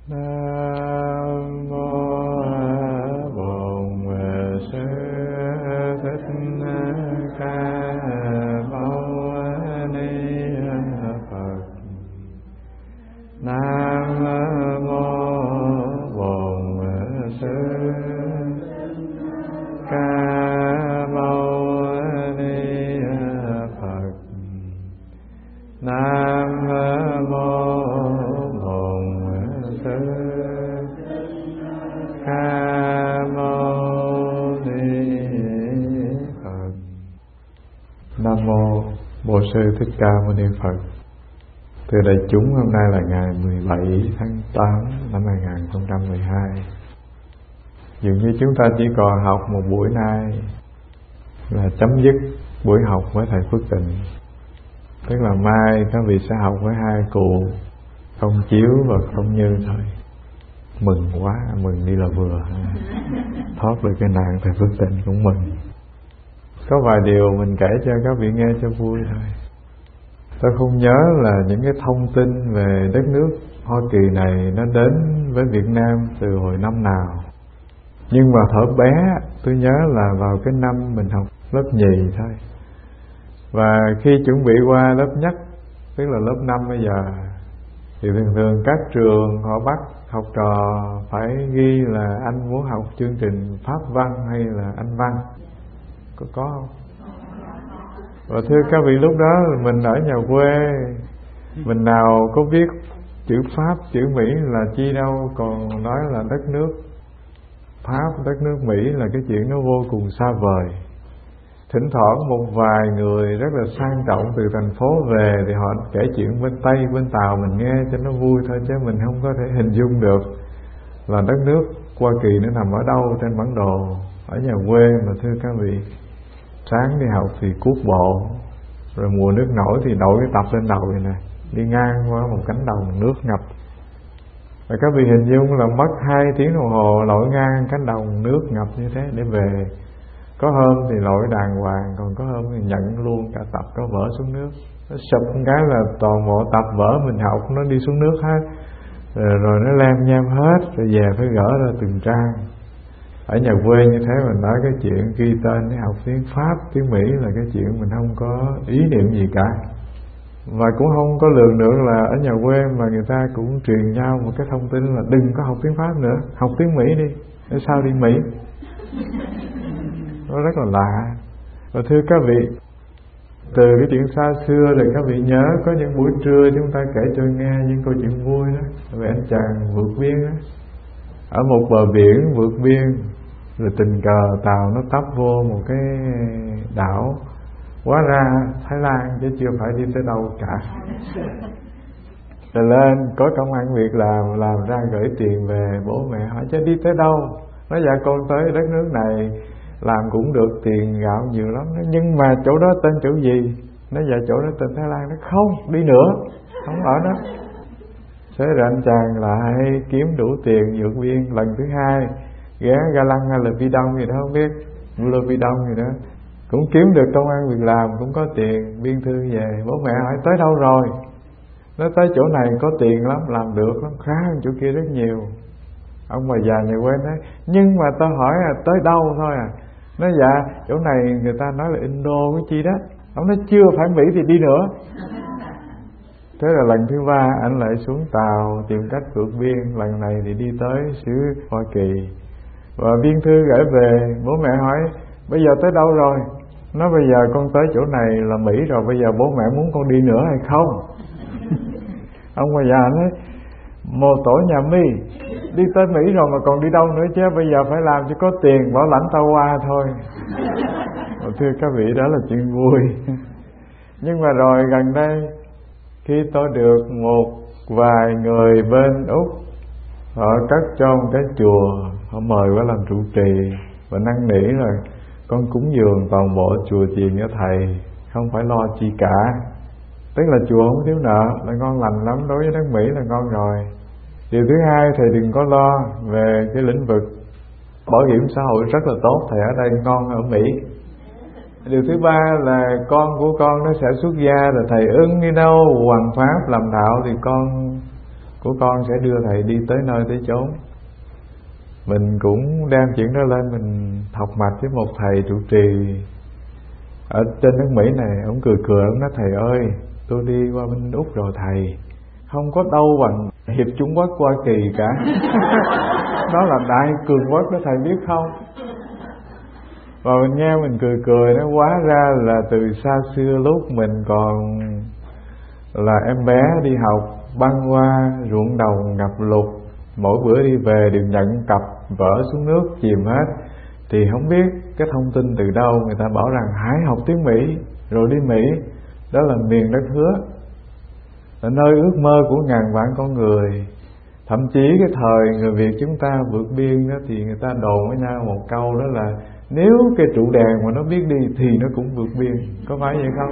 Nam mô Bổn Sư Thích Ca Mâu Ni Phật. Nam mô Bổn Sư Ca Mâu Ni Phật. Nam mô Nam mô Bổn Sư Thích Ca Mâu Ni Phật. Thưa đại chúng, hôm nay là ngày 17 tháng 8 năm 2012. Dường như chúng ta chỉ còn học một buổi nay là chấm dứt buổi học với thầy Phước Tịnh. Tức là mai các vị sẽ học với hai cụ Không Chiếu và Không Như thôi. Mừng quá, mừng đi là vừa. Thoát được cái nạn thầy Phước Tịnh cũng mừng. Có vài điều mình kể cho các vị nghe cho vui thôi. Tôi không nhớ là những cái thông tin về đất nước Hoa Kỳ này nó đến với Việt Nam từ hồi năm nào. Nhưng mà thuở bé tôi nhớ là vào cái năm mình học lớp nhì thôi. Và khi chuẩn bị qua lớp nhất, tức là lớp 5 bây giờ, thì thường các trường họ bắt học trò phải ghi là anh muốn học chương trình Pháp văn hay là Anh văn. Có không? Và thưa các vị, lúc đó mình ở nhà quê, mình nào có biết chữ Pháp, chữ Mỹ là chi đâu, còn nói là đất nước Pháp, đất nước Mỹ là cái chuyện nó vô cùng xa vời. Thỉnh thoảng một vài người rất là sang trọng từ thành phố về thì họ kể chuyện bên Tây, bên Tàu mình nghe cho nó vui thôi, chứ mình không có thể hình dung được là đất nước Hoa Kỳ nó nằm ở đâu trên bản đồ. Ở nhà quê mà thưa các vị, sáng đi học thì cuốc bộ, rồi mùa nước nổi thì đội cái tập lên đầu vậy nè, đi ngang qua một cánh đồng nước ngập. Và các vị hình dung là mất 2 tiếng đồng hồ lội ngang cánh đồng nước ngập như thế để về. Có hôm thì lội đàng hoàng, còn có hôm thì nhận luôn cả tập có vỡ xuống nước. Nó sụp một cái là toàn bộ tập vở mình học nó đi xuống nước hết. Rồi nó lem nhem hết, rồi về phải gỡ ra từng trang. Ở nhà quê như thế mình nói cái chuyện ghi tên để học tiếng Pháp, tiếng Mỹ là cái chuyện mình không có ý niệm gì cả. Và cũng không có lường được là ở nhà quê mà người ta cũng truyền nhau một cái thông tin là đừng có học tiếng Pháp nữa, học tiếng Mỹ đi, để sao đi Mỹ. Nó rất là lạ. Và thưa các vị, từ cái chuyện xa xưa rồi các vị nhớ có những buổi trưa chúng ta kể cho nghe những câu chuyện vui đó, về anh chàng vượt biên đó. Ở một bờ biển vượt biên, rồi tình cờ tàu nó tấp vô một cái đảo, hóa ra Thái Lan chứ chưa phải đi tới đâu cả. Rồi lên có công ăn việc làm ra gửi tiền về, bố mẹ hỏi chứ đi tới đâu. Nói dạ con tới đất nước này làm cũng được, tiền gạo nhiều lắm. Nhưng mà chỗ đó tên chỗ gì? Nói dạ chỗ đó tên Thái Lan. Nó không, đi nữa, không ở đó. Thế rồi anh chàng lại kiếm đủ tiền vượt biên lần thứ hai, ghé Ga Lăng hay là Vi Đông gì đó không biết, Lô Vi Đông gì đó, cũng kiếm được công ăn việc làm, cũng có tiền, biên thư về. Bố mẹ hỏi tới đâu rồi? Nói tới chỗ này có tiền lắm, làm được lắm, khá hơn chỗ kia rất nhiều. Ông bà già nhà quê nói nhưng mà tôi hỏi là tới đâu thôi à. Nói dạ chỗ này người ta nói là Indo cái chi đó. Ông nói chưa phải Mỹ thì đi nữa. Thế là lần thứ 3 anh lại xuống tàu tìm cách vượt biên, lần này thì đi tới xứ Hoa Kỳ. Và biên thư gửi về, bố mẹ hỏi bây giờ tới đâu rồi? Nói bây giờ con tới chỗ này là Mỹ rồi, bây giờ bố mẹ muốn con đi nữa hay không? Ông bà già nói mồ tổ nhà mi, đi tới Mỹ rồi mà còn đi đâu nữa chứ, bây giờ phải làm cho có tiền bảo lãnh tao qua thôi. Thưa các vị, đó là chuyện vui. Nhưng mà rồi gần đây khi tôi được một vài người bên Úc họ cất cho một cái chùa, họ mời qua làm trụ trì và năn nỉ là con cúng dường toàn bộ chùa chiền cho thầy, không phải lo chi cả. Tức là chùa không thiếu nợ, là ngon lành lắm, đối với nước Mỹ là ngon rồi. Điều thứ hai, thầy đừng có lo về cái lĩnh vực bảo hiểm xã hội rất là tốt, thầy ở đây ngon ở Mỹ. Điều thứ ba là con của con nó sẽ xuất gia, rồi thầy ứng đi đâu hoằng pháp làm đạo thì con của con sẽ đưa thầy đi tới nơi tới chốn. Mình cũng đem chuyện đó lên mình học mạch với một thầy trụ trì ở trên nước Mỹ này. Ông cười cười, ông nói: thầy ơi, tôi đi qua bên Úc rồi thầy, không có đâu bằng Hiệp Trung Quốc Hoa Kỳ cả. Đó là đại cường quốc đó thầy biết không? Và mình nghe mình cười cười, nó hóa ra là từ xa xưa lúc mình còn là em bé đi học, băng qua ruộng đồng ngập lụt, mỗi bữa đi về đều nhận cặp vỡ xuống nước chìm hết. Thì không biết cái thông tin từ đâu người ta bảo rằng hãy học tiếng Mỹ rồi đi Mỹ. Đó là miền đất hứa, là nơi ước mơ của ngàn vạn con người. Thậm chí cái thời người Việt chúng ta vượt biên đó, thì người ta đồn với nhau một câu đó là nếu cái trụ đèn mà nó biết đi thì nó cũng vượt biên. Có phải vậy không?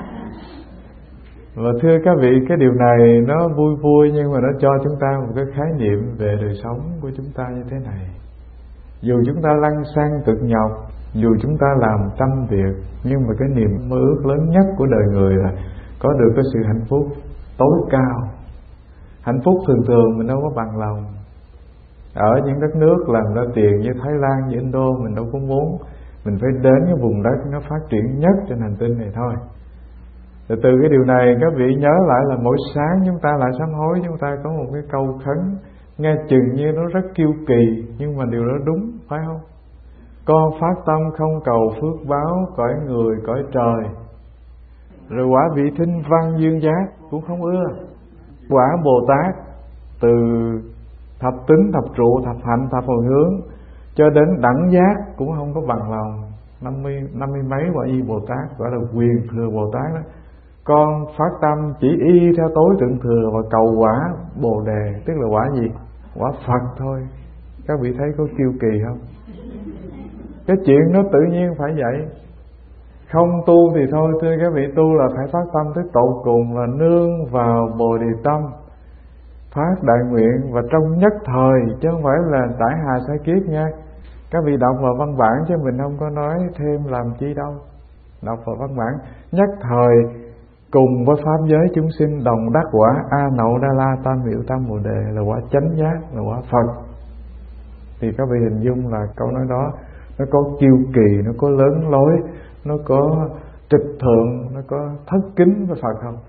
Và thưa các vị, cái điều này nó vui vui, nhưng mà nó cho chúng ta một cái khái niệm về đời sống của chúng ta như thế này. Dù chúng ta lăn xăng cực nhọc, dù chúng ta làm trăm việc, nhưng mà cái niềm mơ ước lớn nhất của đời người là có được cái sự hạnh phúc tối cao. Hạnh phúc thường thường mình đâu có bằng lòng. Ở những đất nước làm ra tiền như Thái Lan, như Indo, mình đâu có muốn. Mình phải đến cái vùng đất nó phát triển nhất trên hành tinh này thôi. Từ cái điều này các vị nhớ lại là mỗi sáng chúng ta lại sám hối, chúng ta có một cái câu khấn nghe chừng như nó rất kiêu kỳ, nhưng mà điều đó đúng, phải không? Con phát tâm không cầu phước báo cõi người cõi trời, rồi quả vị thinh văn dương giác cũng không ưa. Quả Bồ Tát từ thập tính, thập trụ, thập hạnh, thập hồi hướng cho đến đẳng giác cũng không có bằng lòng. 50 mấy quả y Bồ Tát, gọi là quyền thừa Bồ Tát đó. Con phát tâm chỉ y theo tối tượng thừa và cầu quả Bồ Đề, tức là quả gì? Quả Phật thôi. Các vị thấy có kiêu kỳ không? Cái chuyện nó tự nhiên phải vậy. Không tu thì thôi, thưa các vị, tu là phải phát tâm tới tột cùng, là nương vào Bồ Đề tâm, phát đại nguyện và trong nhất thời, chứ không phải là trải hà sa kiếp nha. Các vị đọc vào văn bản chứ mình không có nói thêm làm chi đâu. Đọc vào văn bản, nhất thời cùng với pháp giới chúng sinh đồng đắc quả A Nậu Đa La Tam Miệu Tam Bồ Đề, là quả chánh giác, là quả Phật. Thì các vị hình dung là câu nói đó nó có kiêu kỳ, nó có lớn lối, nó có trịch thượng, nó có thất kính với Phật không?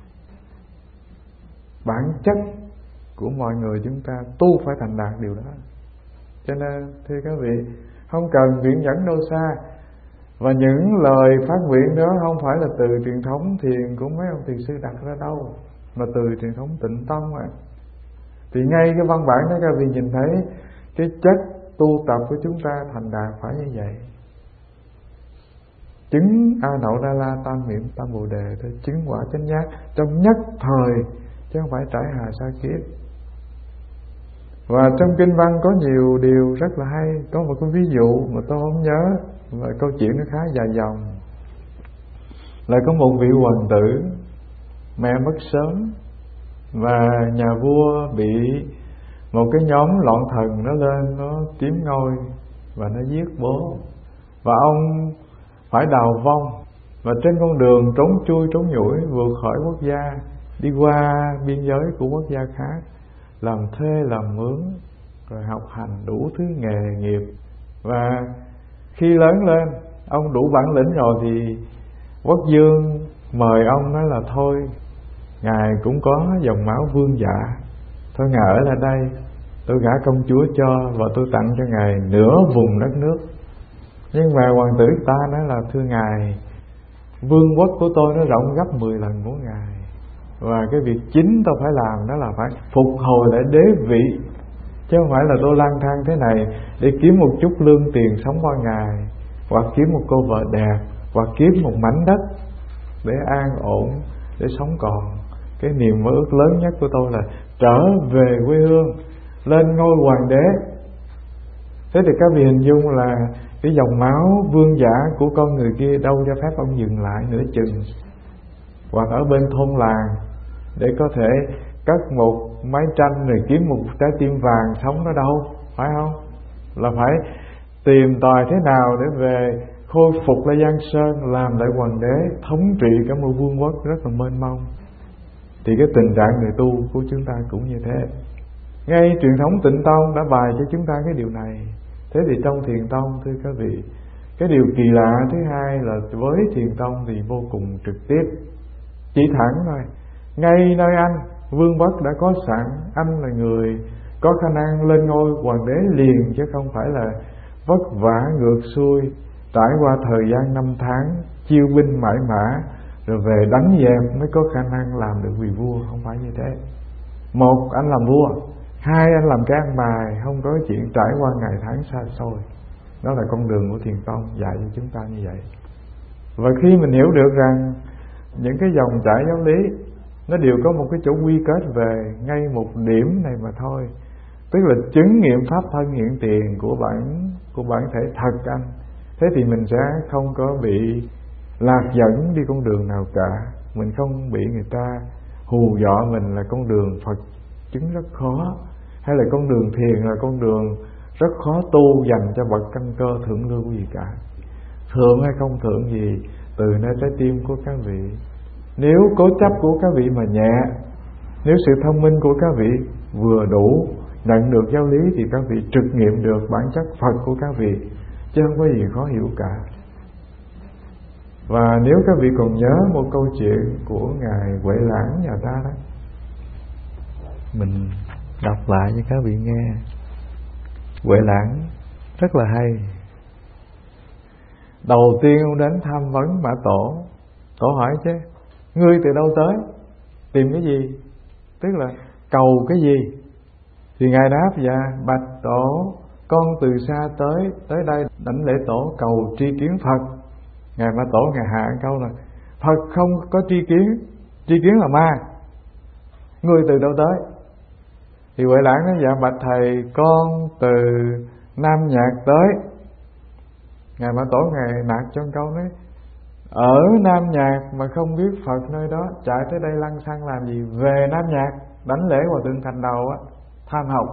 Bản chất của mọi người chúng ta tu phải thành đạt điều đó. Cho nên thưa các vị, không cần viện dẫn đâu xa. Và những lời phát nguyện đó không phải là từ truyền thống thiền của mấy ông thiền sư đặt ra đâu, mà từ truyền thống Tịnh Tông mà. Thì ngay cái văn bản đó các vị nhìn thấy cái chất tu tập của chúng ta thành đạt phải như vậy. Chứng A Nậu Đa La Tam Miệng Tam Bồ Đề thôi, chứng quả chánh giác trong nhất thời, chứ không phải trải hà sa kiếp. Và trong kinh văn có nhiều điều rất là hay. Có một cái ví dụ mà tôi không nhớ, và câu chuyện nó khá dài dòng. Là có một vị hoàng tử, mẹ mất sớm, và nhà vua bị một cái nhóm loạn thần nó lên, nó chiếm ngôi và nó giết bố. Và ông phải đào vong, và trên con đường trốn chui trốn nhủi vượt khỏi quốc gia, đi qua biên giới của quốc gia khác, làm thuê làm mướn, rồi học hành đủ thứ nghề nghiệp. Và khi lớn lên, ông đủ bản lĩnh rồi thì quốc vương mời ông, nói là thôi, ngài cũng có dòng máu vương giả, thôi ngài ở lại đây, tôi gả công chúa cho, và tôi tặng cho ngài nửa vùng đất nước. Nhưng mà hoàng tử ta nói là thưa ngài, vương quốc của tôi nó rộng gấp 10 lần của ngài, và cái việc chính tôi phải làm đó là phải phục hồi lại đế vị, chứ không phải là tôi lang thang thế này để kiếm một chút lương tiền sống qua ngày, hoặc kiếm một cô vợ đẹp, hoặc kiếm một mảnh đất để an ổn, để sống còn. Cái niềm mơ ước lớn nhất của tôi là trở về quê hương, lên ngôi hoàng đế. Thế thì các vị hình dung là cái dòng máu vương giả của con người kia đâu cho phép ông dừng lại nửa chừng, hoặc ở bên thôn làng để có thể cất một mái tranh rồi kiếm một trái tim vàng sống đó đâu, phải không? Là phải tìm tòi thế nào để về khôi phục lại Giang Sơn, làm lại hoàng đế, thống trị cả một vương quốc rất là mênh mông. Thì cái tình trạng người tu của chúng ta cũng như thế. Ngay truyền thống Tịnh Tông đã bày cho chúng ta cái điều này. Thế thì trong Thiền Tông, thưa các vị, cái điều kỳ lạ thứ hai là với Thiền Tông thì vô cùng trực tiếp, chỉ thẳng thôi. Ngay nơi anh, Vương Bất đã có sẵn, anh là người có khả năng lên ngôi hoàng đế liền, chứ không phải là vất vả ngược xuôi, trải qua thời gian 5 tháng chiêu binh mãi mã rồi về đánh dẹp mới có khả năng làm được vị vua. Không phải như thế. Một, anh làm vua. Hai, anh làm cái ăn bài, không có chuyện trải qua ngày tháng xa xôi. Đó là con đường của Thiền Tông dạy cho chúng ta như vậy. Và khi mình hiểu được rằng những cái dòng chảy giáo lý nó đều có một cái chỗ quy kết về ngay một điểm này mà thôi, tức là chứng nghiệm pháp thân hiện tiền của bản thể thật anh. Thế thì mình sẽ không có bị lạc dẫn đi con đường nào cả. Mình không bị người ta hù dọa mình là con đường Phật chứng rất khó, hay là con đường thiền là con đường rất khó tu dành cho bậc căn cơ thượng lưu gì cả. Thượng hay không thượng gì từ nơi trái tim của các vị. Nếu cố chấp của các vị mà nhẹ, nếu sự thông minh của các vị vừa đủ, nhận được giáo lý thì các vị trực nghiệm được bản chất Phật của các vị, chứ không có gì khó hiểu cả. Và nếu các vị còn nhớ một câu chuyện của Ngài Huệ Lãng nhà ta đó, mình đọc lại cho các vị nghe. Huệ Lãng rất là hay. Đầu tiên ông đến tham vấn Mã Tổ. Tổ hỏi chứ, ngươi từ đâu tới, tìm cái gì, tức là cầu cái gì? Thì Ngài đáp, dạ bạch Tổ, con từ xa tới đây đảnh lễ Tổ cầu tri kiến Phật. Ngài Mã Tổ Ngài hạ câu là Phật không có tri kiến là ma, ngươi từ đâu tới? Thì Huệ Lãng nói, dạ bạch thầy, con từ Nam Nhạc tới. Ngài Mã Tổ Ngài nạt cho câu nói, ở Nam Nhạc mà không biết Phật nơi đó, chạy tới đây lăng xăng làm gì? Về Nam Nhạc đảnh lễ Hòa Thượng Thạch Đầu á, tham học.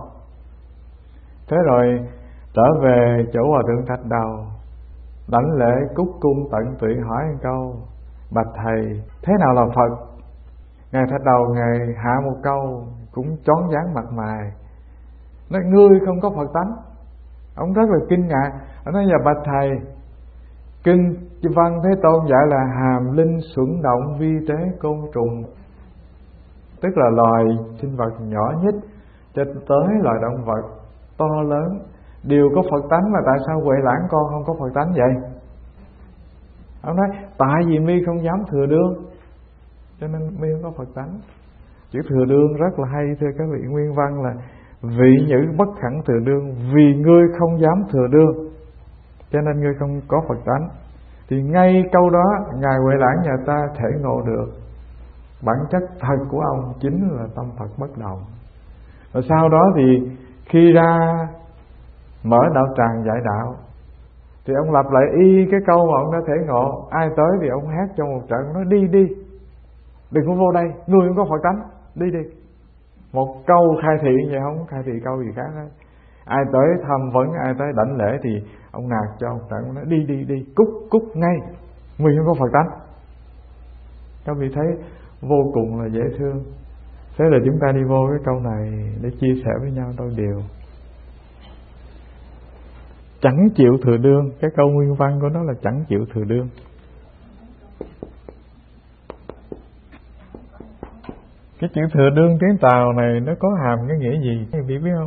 Thế rồi trở về chỗ Hòa Thượng Thạch Đầu, đảnh lễ cúc cung tận tụy hỏi một câu, bạch thầy, thế nào là Phật? Ngài Thạch Đầu Ngài hạ một câu cũng chón váng mặt mày, nói ngươi không có Phật tánh. Ông rất là kinh ngạc. Ông nói, dạ bạch thầy, kinh văn Thế Tôn dạy là hàm linh xuẩn động vi tế côn trùng, tức là loài sinh vật nhỏ nhất cho tới loài động vật to lớn đều có Phật tánh, mà tại sao Huệ Lãng con không có Phật tánh vậy? Ông nói, tại vì mi không dám thừa đương, cho nên mi không có Phật tánh. Chữ thừa đương rất là hay, thưa các vị. Nguyên văn là vị nhữ bất khẳng thừa đương, vì ngươi không dám thừa đương cho nên ngươi không có Phật tánh. Thì ngay câu đó Ngài Huệ Lãng nhà ta thể ngộ được bản chất thật của ông chính là tâm Phật bất động. Và sau đó thì khi ra mở đạo tràng dạy đạo thì ông lặp lại y cái câu mà ông đã thể ngộ. Ai tới thì ông hát trong một trận, nói đi đi, đừng có vô đây, ngươi không có Phật tánh, đi đi. Một câu khai thị vậy, không khai thị câu gì khác hết. Ai tới tham vấn, ai tới đảnh lễ thì ông nạt cho ông trận, nói đi đi đi, cút ngay, ngươi không có Phật tánh. Các vị thấy vô cùng là dễ thương. Thế là chúng ta đi vô cái câu này để chia sẻ với nhau đôi điều. Chẳng chịu thừa đương, cái câu nguyên văn của nó là chẳng chịu thừa đương. Cái chữ thừa đương tiếng Tàu này nó có hàm cái nghĩa gì các vị biết không?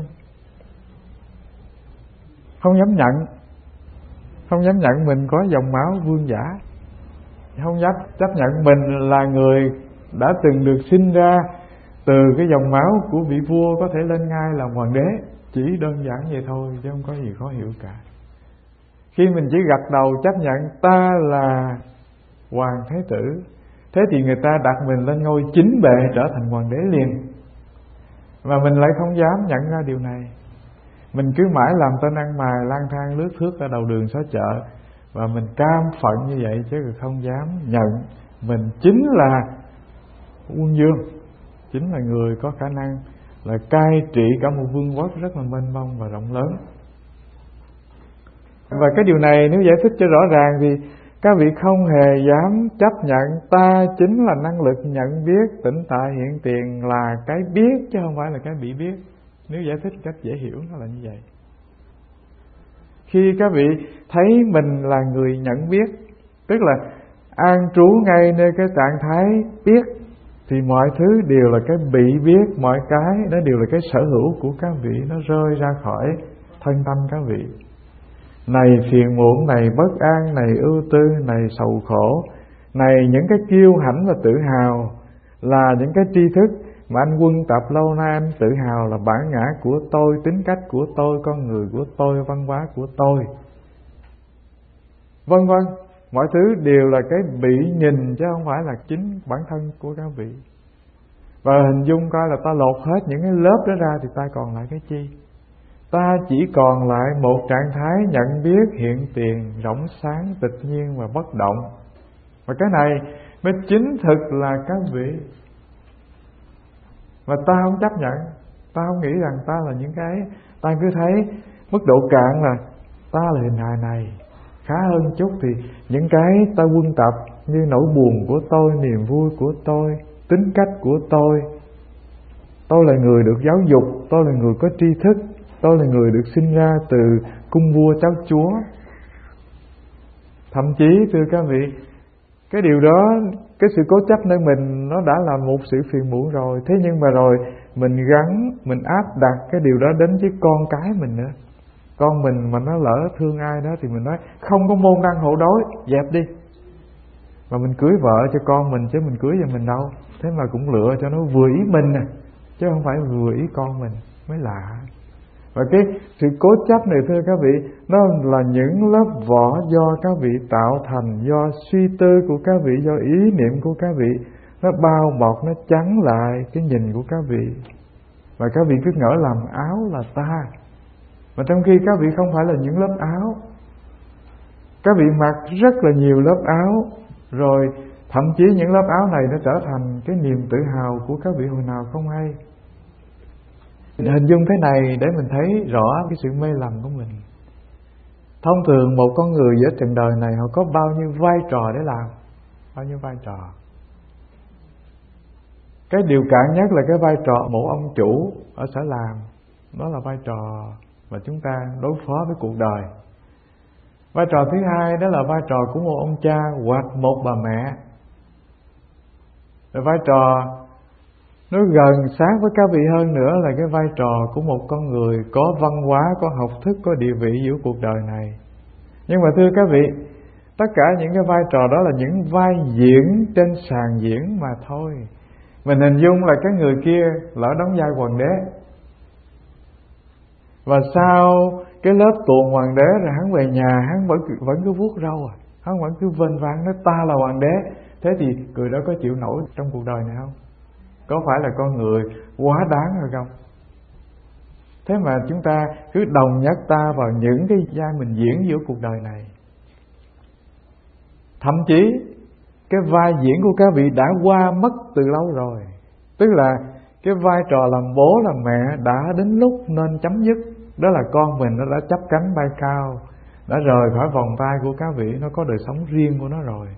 Không dám nhận mình có dòng máu vương giả, không dám chấp nhận mình là người đã từng được sinh ra từ cái dòng máu của vị vua có thể lên ngai làm hoàng đế. Chỉ đơn giản vậy thôi chứ không có gì khó hiểu cả. Khi mình chỉ gật đầu chấp nhận ta là hoàng thái tử, thế thì người ta đặt mình lên ngôi chính bệ trở thành hoàng đế liền. Mà mình lại không dám nhận ra điều này. Mình cứ mãi làm tên ăn mày lang thang lướt thước ở đầu đường xó chợ, và mình cam phận như vậy chứ không dám nhận mình chính là quân vương, chính là người có khả năng là cai trị cả một vương quốc rất là mênh mông và rộng lớn. Và cái điều này nếu giải thích cho rõ ràng thì Các vị không hề dám chấp nhận ta chính là năng lực nhận biết tĩnh tại hiện tiền, là cái biết chứ không phải là cái bị biết. Nếu giải thích cách dễ hiểu nó là như vậy. Khi các vị thấy mình là người nhận biết, tức là an trú ngay nơi cái trạng thái biết, thì mọi thứ đều là cái bị biết, mọi cái nó đều là cái sở hữu của các vị, nó rơi ra khỏi thân tâm các vị. Này phiền muộn, này bất an, này ưu tư, này sầu khổ, này những cái kiêu hãnh và tự hào, là những cái tri thức mà anh quân tập lâu nay anh tự hào là bản ngã của tôi, tính cách của tôi, con người của tôi, văn hóa của tôi, vân vân. Mọi thứ đều là cái bị nhìn chứ không phải là chính bản thân của các vị. Và hình dung coi là ta lột hết những cái lớp đó ra thì ta còn lại cái chi? Ta chỉ còn lại một trạng thái nhận biết hiện tiền, rỗng sáng, tịch nhiên và bất động. Và cái này mới chính thực là các vị. Mà ta không chấp nhận, ta không nghĩ rằng ta là những cái, ta cứ thấy mức độ cạn là ta là hình hài này. Khá hơn chút thì những cái ta quân tập như nỗi buồn của tôi, niềm vui của tôi, tính cách của tôi là người được giáo dục, tôi là người có tri thức, tôi là người được sinh ra từ cung vua cháu chúa. Thậm chí thưa các vị, cái điều đó, cái sự cố chấp nơi mình nó đã là một sự phiền muộn rồi. Thế nhưng mà rồi mình gắn, mình áp đặt cái điều đó đến với con cái mình nữa. Con mình mà nó lỡ thương ai đó thì mình nói không có môn đăng hộ đối, dẹp đi. Mà mình cưới vợ cho con mình chứ mình cưới cho mình đâu. Thế mà cũng lựa cho nó vừa ý mình nè, chứ không phải vừa ý con mình, mới lạ. Và cái sự cố chấp này thưa các vị, nó là những lớp vỏ do các vị tạo thành, do suy tư của các vị, do ý niệm của các vị. Nó bao bọc, nó chắn lại cái nhìn của các vị. Và các vị cứ ngỡ làm áo là ta. Mà trong khi các vị không phải là những lớp áo. Các vị mặc rất là nhiều lớp áo, rồi thậm chí những lớp áo này nó trở thành cái niềm tự hào của các vị hồi nào không hay. Hình dung thế này để mình thấy rõ cái sự mê lầm của mình. Thông thường một con người giữa trần đời này họ có bao nhiêu vai trò để làm? Bao nhiêu vai trò? Cái điều cạn nhất là cái vai trò một ông chủ ở sở làm. Đó là vai trò mà chúng ta đối phó với cuộc đời. Vai trò thứ hai đó là vai trò của một ông cha hoặc một bà mẹ. Rồi vai trò nó gần sát với các vị hơn nữa là cái vai trò của một con người có văn hóa, có học thức, có địa vị giữa cuộc đời này. Nhưng mà thưa các vị, tất cả những cái vai trò đó là những vai diễn trên sàn diễn mà thôi. Mình hình dung là cái người kia lỡ đóng vai hoàng đế, và sau cái lớp tuồng hoàng đế rồi hắn về nhà, hắn vẫn cứ vuốt râu, hắn vẫn cứ vênh vang nói ta là hoàng đế. Thế thì người đó có chịu nổi trong cuộc đời này không? Có phải là con người quá đáng hay không? Thế mà chúng ta cứ đồng nhất ta vào những cái vai mình diễn giữa cuộc đời này. Thậm chí cái vai diễn của các vị đã qua mất từ lâu rồi. Tức là cái vai trò làm bố làm mẹ đã đến lúc nên chấm dứt. Đó là con mình nó đã chắp cánh bay cao, đã rời khỏi vòng tay của các vị, nó có đời sống riêng của nó rồi.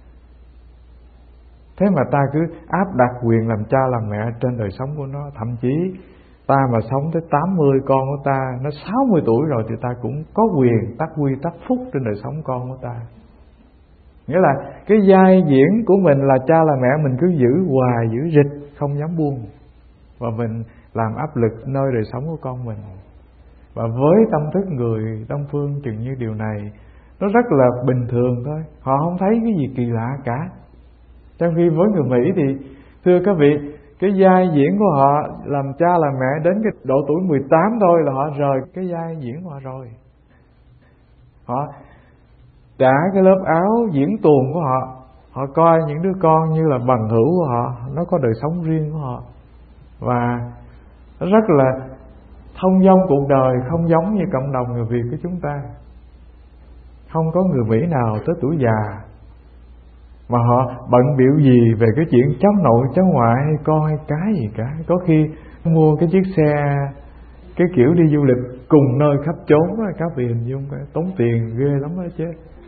Thế mà ta cứ áp đặt quyền làm cha làm mẹ trên đời sống của nó. Thậm chí ta mà sống tới 80, con của ta nó 60 tuổi rồi thì ta cũng có quyền tác quy tác phúc trên đời sống con của ta. Nghĩa là cái vai diễn của mình là cha là mẹ mình cứ giữ hoài, giữ rịch, không dám buông. Và mình làm áp lực nơi đời sống của con mình. Và với tâm thức người Đông Phương chừng như điều này nó rất là bình thường thôi. Họ không thấy cái gì kỳ lạ cả. Trong khi với người Mỹ thì thưa các vị, cái vai diễn của họ làm cha làm mẹ đến cái độ tuổi 18 thôi là họ rời cái vai diễn của họ rồi. Họ trả cái lớp áo diễn tuồng của họ, họ coi những đứa con như là bằng hữu của họ, nó có đời sống riêng của họ. Và nó rất là thông dong cuộc đời, không giống như cộng đồng người Việt của chúng ta. Không có người Mỹ nào tới tuổi già mà họ bận biểu gì về cái chuyện cháu nội, cháu ngoại hay con hay cái gì cả. Có khi mua cái chiếc xe, cái kiểu đi du lịch cùng nơi khắp chốn đó, các vị hình dung tốn tiền ghê lắm đó chứ.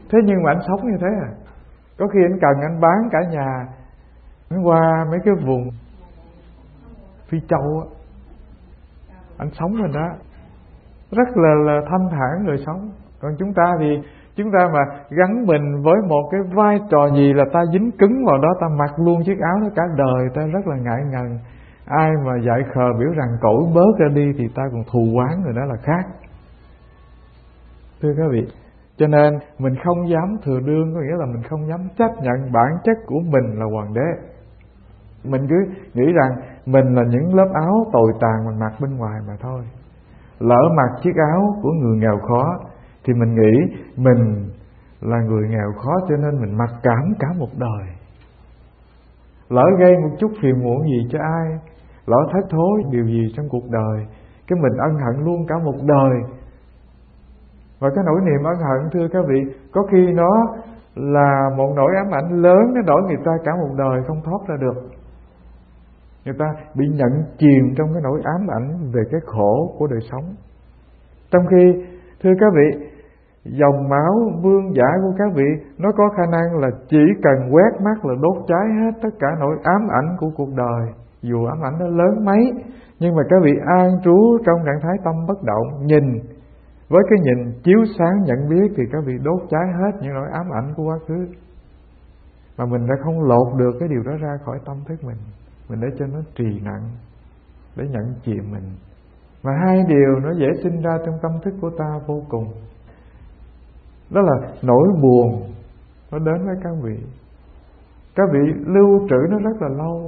Thế nhưng mà anh sống như thế à. Có khi anh cần anh bán cả nhà, anh qua mấy cái vùng Phi Châu á, anh sống bên đó rất là thanh thản người sống. Còn chúng ta thì chúng ta mà gắn mình với một cái vai trò gì là ta dính cứng vào đó, ta mặc luôn chiếc áo đó cả đời, ta rất là ngại ngần. Ai mà dại khờ biểu rằng cỗi bớt ra đi thì ta còn thù oán người đó là khác. Thưa các vị, cho nên mình không dám thừa đương, có nghĩa là mình không dám chấp nhận bản chất của mình là hoàng đế. Mình cứ nghĩ rằng mình là những lớp áo tồi tàn mình mặc bên ngoài mà thôi. Lỡ mặc chiếc áo của người nghèo khó thì mình nghĩ mình là người nghèo khó, cho nên mình mặc cảm cả một đời. Lỡ gây một chút phiền muộn gì cho ai, lỡ thất thối điều gì trong cuộc đời, cái mình ân hận luôn cả một đời. Và cái nỗi niềm ân hận, thưa các vị, có khi nó là một nỗi ám ảnh lớn, nó đổi người ta cả một đời không thoát ra được. Người ta bị nhận chìm trong cái nỗi ám ảnh về cái khổ của đời sống. Trong khi, thưa các vị, dòng máu vương giả của các vị nó có khả năng là chỉ cần quét mắt là đốt cháy hết tất cả nỗi ám ảnh của cuộc đời. Dù ám ảnh nó lớn mấy, nhưng mà các vị an trú trong trạng thái tâm bất động, nhìn với cái nhìn chiếu sáng nhận biết, thì các vị đốt cháy hết những nỗi ám ảnh của quá khứ. Mà mình đã không lột được cái điều đó ra khỏi tâm thức mình để cho nó trì nặng, để nhận chìm mình. Và hai điều nó dễ sinh ra trong tâm thức của ta vô cùng. Đó là nỗi buồn nó đến với các vị. Các vị lưu trữ nó rất là lâu.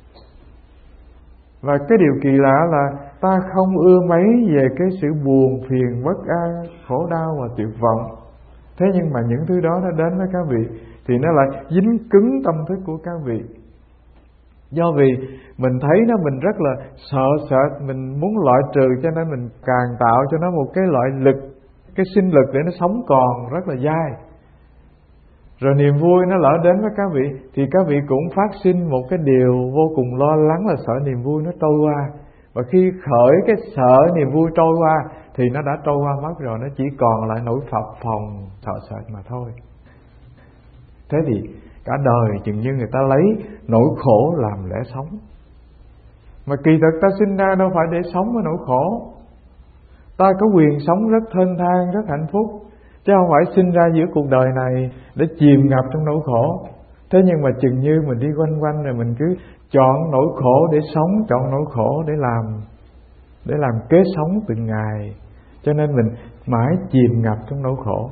Và cái điều kỳ lạ là ta không ưa mấy về cái sự buồn, phiền, bất an, khổ đau và tuyệt vọng. Thế nhưng mà những thứ đó nó đến với các vị thì nó lại dính cứng tâm thức của các vị. Do vì mình thấy nó, mình rất là sợ, mình muốn loại trừ, cho nên mình càng tạo cho nó một cái loại lực, cái sinh lực để nó sống còn rất là dai. Rồi niềm vui nó lỡ đến với các vị thì các vị cũng phát sinh một cái điều vô cùng lo lắng là sợ niềm vui nó trôi qua. Và khi khởi cái sợ niềm vui trôi qua thì nó đã trôi qua mất rồi, nó chỉ còn lại nỗi phập phồng sợ sệt mà thôi. Thế thì cả đời chừng như người ta lấy nỗi khổ làm lẽ sống. Mà kỳ thực ta sinh ra đâu phải để sống với nỗi khổ. Ta có quyền sống rất thênh thang, rất hạnh phúc, chứ không phải sinh ra giữa cuộc đời này để chìm ngập trong nỗi khổ. Thế nhưng mà chừng như mình đi quanh quanh rồi mình cứ chọn nỗi khổ để sống, chọn nỗi khổ để làm kế sống từng ngày, cho nên mình mãi chìm ngập trong nỗi khổ.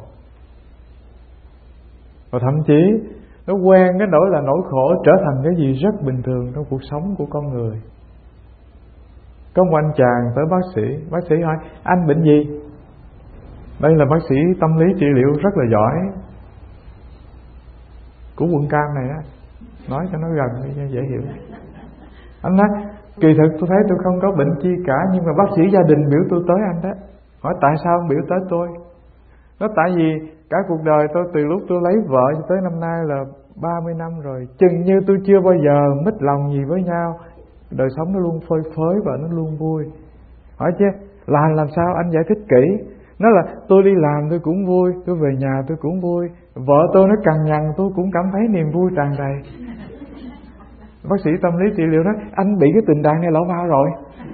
Và thậm chí nó quen cái nỗi là nỗi khổ trở thành cái gì rất bình thường trong cuộc sống của con người. Có một anh chàng tới bác sĩ hỏi: anh bệnh gì? Đây là bác sĩ tâm lý trị liệu rất là giỏi của quận Cam này á, nói cho nó gần đi cho dễ hiểu. Anh nói: kỳ thực tôi thấy tôi không có bệnh chi cả, nhưng mà bác sĩ gia đình biểu tôi tới anh đó. Hỏi tại sao ông biểu tới tôi? Nói tại vì cả cuộc đời tôi, từ lúc tôi lấy vợ cho tới năm nay là 30 năm rồi, chừng như tôi chưa bao giờ mít lòng gì với nhau. Đời sống nó luôn phơi phới và nó luôn vui. Hỏi chứ làm sao? Anh giải thích kỹ. Nó là tôi đi làm tôi cũng vui, tôi về nhà tôi cũng vui, vợ tôi nó cằn nhằn tôi cũng cảm thấy niềm vui tràn đầy. Bác sĩ tâm lý trị liệu nói: anh bị cái tình trạng này lão bao rồi.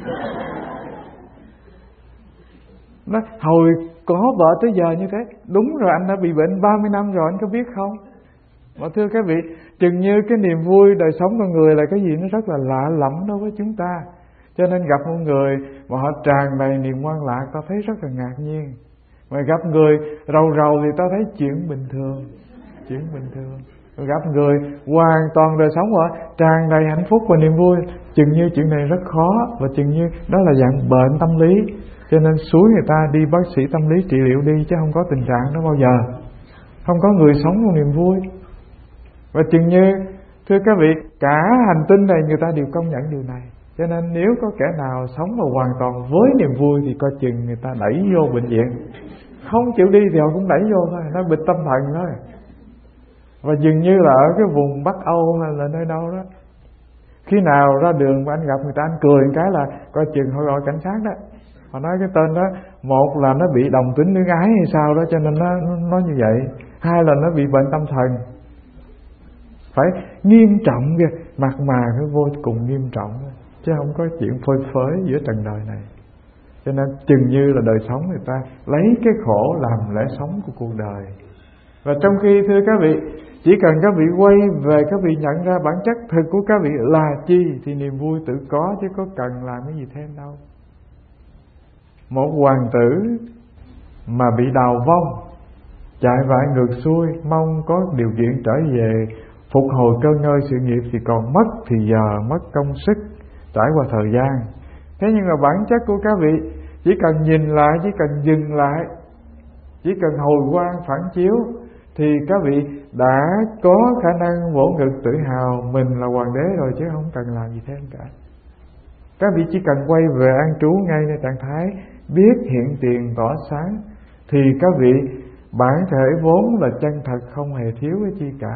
Nó hồi có vợ tới giờ như thế. Đúng rồi, anh đã bị bệnh 30 năm rồi, anh có biết không? Mà thưa các vị, chừng như cái niềm vui đời sống con người là cái gì nó rất là lạ lẫm đối với chúng ta. Cho nên gặp một người mà họ tràn đầy niềm ngoan lạc, ta thấy rất là ngạc nhiên. Mà gặp người rầu thì ta thấy chuyện bình thường. Mà gặp người hoàn toàn đời sống họ tràn đầy hạnh phúc và niềm vui, chừng như chuyện này rất khó, và chừng như đó là dạng bệnh tâm lý. Cho nên xúi người ta đi bác sĩ tâm lý trị liệu đi, chứ không có tình trạng đó bao giờ. Không có người sống một niềm vui. Và chừng như, thưa các vị, cả hành tinh này người ta đều công nhận điều này. Cho nên nếu có kẻ nào sống mà hoàn toàn với niềm vui thì coi chừng người ta đẩy vô bệnh viện. Không chịu đi thì họ cũng đẩy vô thôi, nó bệnh tâm thần thôi. Và dường như là ở cái vùng Bắc Âu hay là nơi đâu đó, khi nào ra đường mà anh gặp người ta anh cười một cái là coi chừng họ gọi cảnh sát đó. Họ nói cái tên đó, một là nó bị đồng tính luyến ái hay sao đó cho nên nó như vậy, hai là nó bị bệnh tâm thần. Phải nghiêm trọng kìa, mặt mà phải vô cùng nghiêm trọng, chứ không có chuyện phơi phới giữa trần đời này. Cho nên chừng như là đời sống người ta lấy cái khổ làm lẽ sống của cuộc đời. Và trong khi thưa các vị, chỉ cần các vị quay về, các vị nhận ra bản chất thực của các vị là chi, thì niềm vui tự có, chứ có cần làm cái gì thêm đâu. Một hoàng tử mà bị đào vong, chạy vại ngược xuôi, mong có điều kiện trở về phục hồi cơ ngơi sự nghiệp, thì còn mất thì giờ, mất công sức, trải qua thời gian. Thế nhưng mà bản chất của các vị chỉ cần nhìn lại, chỉ cần dừng lại, chỉ cần hồi quang phản chiếu, thì các vị đã có khả năng vỗ ngực tự hào mình là hoàng đế rồi, chứ không cần làm gì thêm cả. Các vị chỉ cần quay về an trú ngayในtrạng thái biết hiện tiền tỏ sáng, thì các vị bản thể vốn là chân thật, không hề thiếu cái chi cả.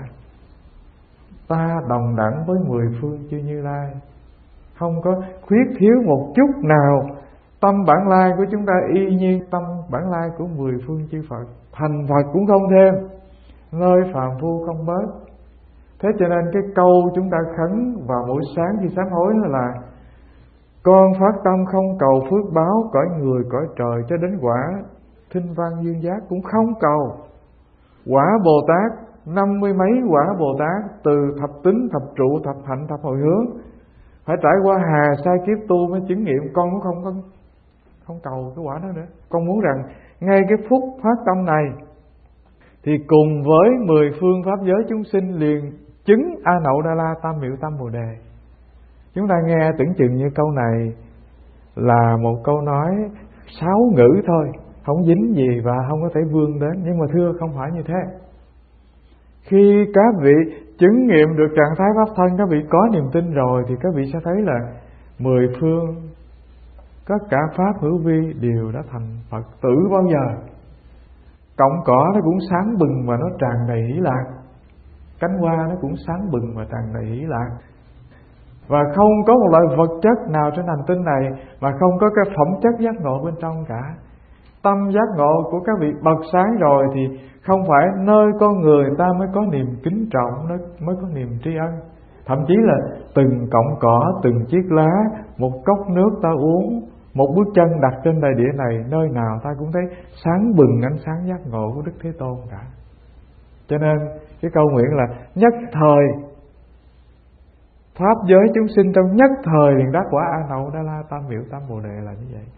Ta đồng đẳng với 10 phương chư Như Lai, không có khuyết thiếu một chút nào. Tâm bản lai của chúng ta y như tâm bản lai của 10 phương chư Phật, thành Phật cũng không thêm, nơi phàm phu không bớt. Thế cho nên cái câu chúng ta khấn vào mỗi sáng khi sám hối là: con phát tâm không cầu phước báo cõi người cõi trời, cho đến quả thinh văn dương giác cũng không cầu. Quả Bồ Tát 50 mấy quả Bồ Tát, từ thập tính, thập trụ, thập hạnh, thập hồi hướng, phải trải qua hà sai kiếp tu mới chứng nghiệm. Con cũng không cầu cái quả đó nữa. Con muốn rằng ngay cái phút phát tâm này thì cùng với 10 phương pháp giới chúng sinh liền chứng A Nậu Đa La Tam Miệu Tam Bồ Đề. Chúng ta nghe tưởng chừng như câu này là một câu nói sáo ngữ thôi, không dính gì và không có thể vươn đến. Nhưng mà thưa, không phải như thế. Khi các vị chứng nghiệm được trạng thái pháp thân, các vị có niềm tin rồi, thì các vị sẽ thấy là 10 phương, tất cả pháp hữu vi đều đã thành Phật tử bao giờ. Cọng cỏ nó cũng sáng bừng và nó tràn đầy hỷ lạc, cánh hoa nó cũng sáng bừng và tràn đầy hỷ lạc. Và không có một loại vật chất nào trên hành tinh này mà không có cái phẩm chất giác ngộ bên trong cả. Tâm giác ngộ của các vị bật sáng rồi thì không phải nơi con người ta mới có niềm kính trọng, mới có niềm tri ân. Thậm chí là từng cọng cỏ, từng chiếc lá, một cốc nước ta uống, một bước chân đặt trên đại địa này, nơi nào ta cũng thấy sáng bừng ánh sáng giác ngộ của Đức Thế Tôn cả. Cho nên cái câu nguyện là nhất thời pháp giới chúng sinh trong nhất thời liền đắc quả A Nậu Đa La Tam Miệu Tam Bồ Đề là như vậy.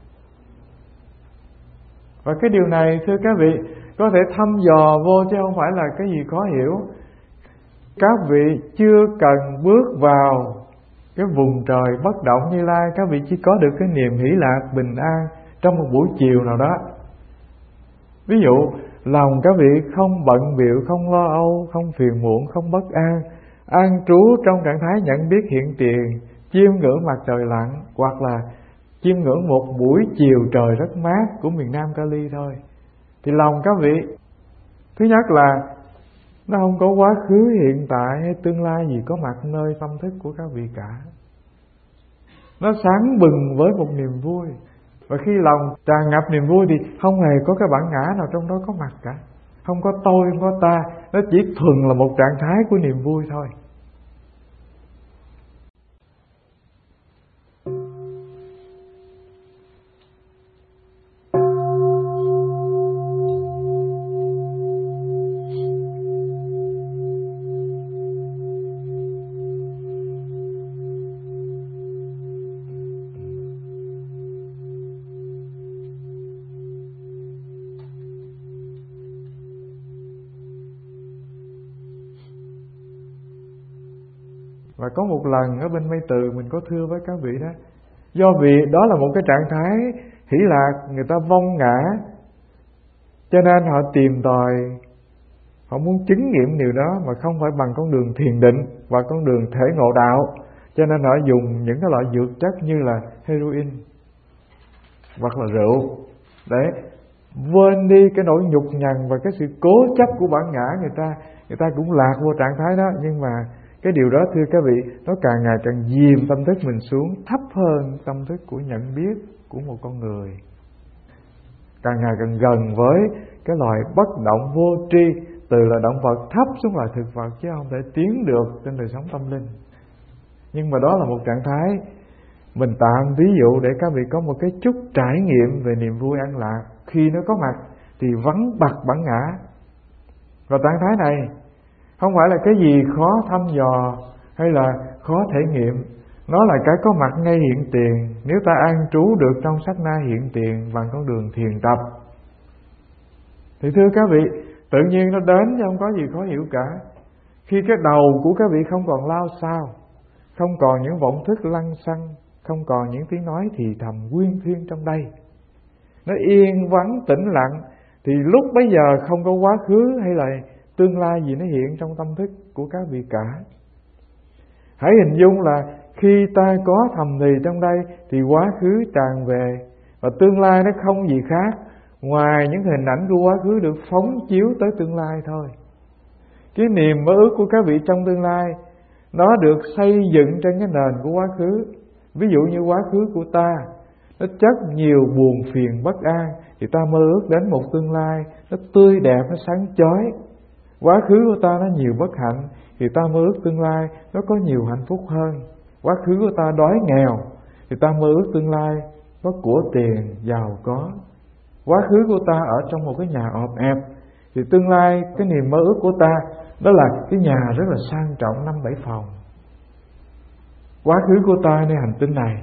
Và cái điều này thưa các vị có thể thăm dò vô, chứ không phải là cái gì khó hiểu. Các vị chưa cần bước vào cái vùng trời bất động Như Lai, các vị chỉ có được cái niềm hỷ lạc bình an trong một buổi chiều nào đó. Ví dụ lòng các vị không bận bịu, không lo âu, không phiền muộn, không bất an, an trú trong trạng thái nhận biết hiện tiền, chiêm ngưỡng mặt trời lặn, hoặc là chiêm ngưỡng một buổi chiều trời rất mát của miền Nam Cali thôi, thì lòng các vị thứ nhất là nó không có quá khứ, hiện tại hay tương lai gì có mặt nơi tâm thức của các vị cả. Nó sáng bừng với một niềm vui. Và khi lòng tràn ngập niềm vui thì không hề có cái bản ngã nào trong đó có mặt cả. Không có tôi, không có ta. Nó chỉ thuần là một trạng thái của niềm vui thôi. Và có một lần ở bên Mây Từ mình có thưa với các vị đó, do vì đó là một cái trạng thái hỷ lạc, người ta vong ngã, cho nên họ tìm tòi, họ muốn chứng nghiệm điều đó mà không phải bằng con đường thiền định và con đường thể ngộ đạo, cho nên họ dùng những cái loại dược chất như là heroin hoặc là rượu để quên đi cái nỗi nhục nhằn và cái sự cố chấp của bản ngã. Người ta cũng lạc vô trạng thái đó, nhưng mà cái điều đó thưa các vị, nó càng ngày càng dìm tâm thức mình xuống thấp hơn tâm thức của nhận biết của một con người, càng ngày càng gần với cái loài bất động vô tri, từ là động vật thấp xuống là thực vật, chứ không thể tiến được trên đời sống tâm linh. Nhưng mà đó là một trạng thái mình tạm ví dụ để các vị có một cái chút trải nghiệm về niềm vui an lạc. Khi nó có mặt thì vắng bặt bản ngã. Và trạng thái này không phải là cái gì khó thăm dò hay là khó thể nghiệm, nó là cái có mặt ngay hiện tiền nếu ta an trú được trong sát na hiện tiền bằng con đường thiền tập. Thì thưa các vị, tự nhiên nó đến chứ không có gì khó hiểu cả. Khi cái đầu của các vị không còn lao xao, không còn những vọng thức lăng xăng, không còn những tiếng nói thì thầm quyên thuyên trong đây, nó yên vắng tĩnh lặng, thì lúc bấy giờ không có quá khứ hay là tương lai gì nó hiện trong tâm thức của các vị cả. Hãy hình dung là khi ta có thầm thì trong đây thì quá khứ tràn về, và tương lai nó không gì khác ngoài những hình ảnh của quá khứ được phóng chiếu tới tương lai thôi. Cái niềm mơ ước của các vị trong tương lai nó được xây dựng trên cái nền của quá khứ. Ví dụ như quá khứ của ta nó chất nhiều buồn phiền bất an, thì ta mơ ước đến một tương lai nó tươi đẹp, nó sáng chói. Quá khứ của ta nó nhiều bất hạnh, thì ta mơ ước tương lai nó có nhiều hạnh phúc hơn. Quá khứ của ta đói nghèo, thì ta mơ ước tương lai có của tiền, giàu có. Quá khứ của ta ở trong một cái nhà ọp ẹp, thì tương lai cái niềm mơ ước của ta đó là cái nhà rất là sang trọng 5-7 phòng. Quá khứ của ta nơi hành tinh này,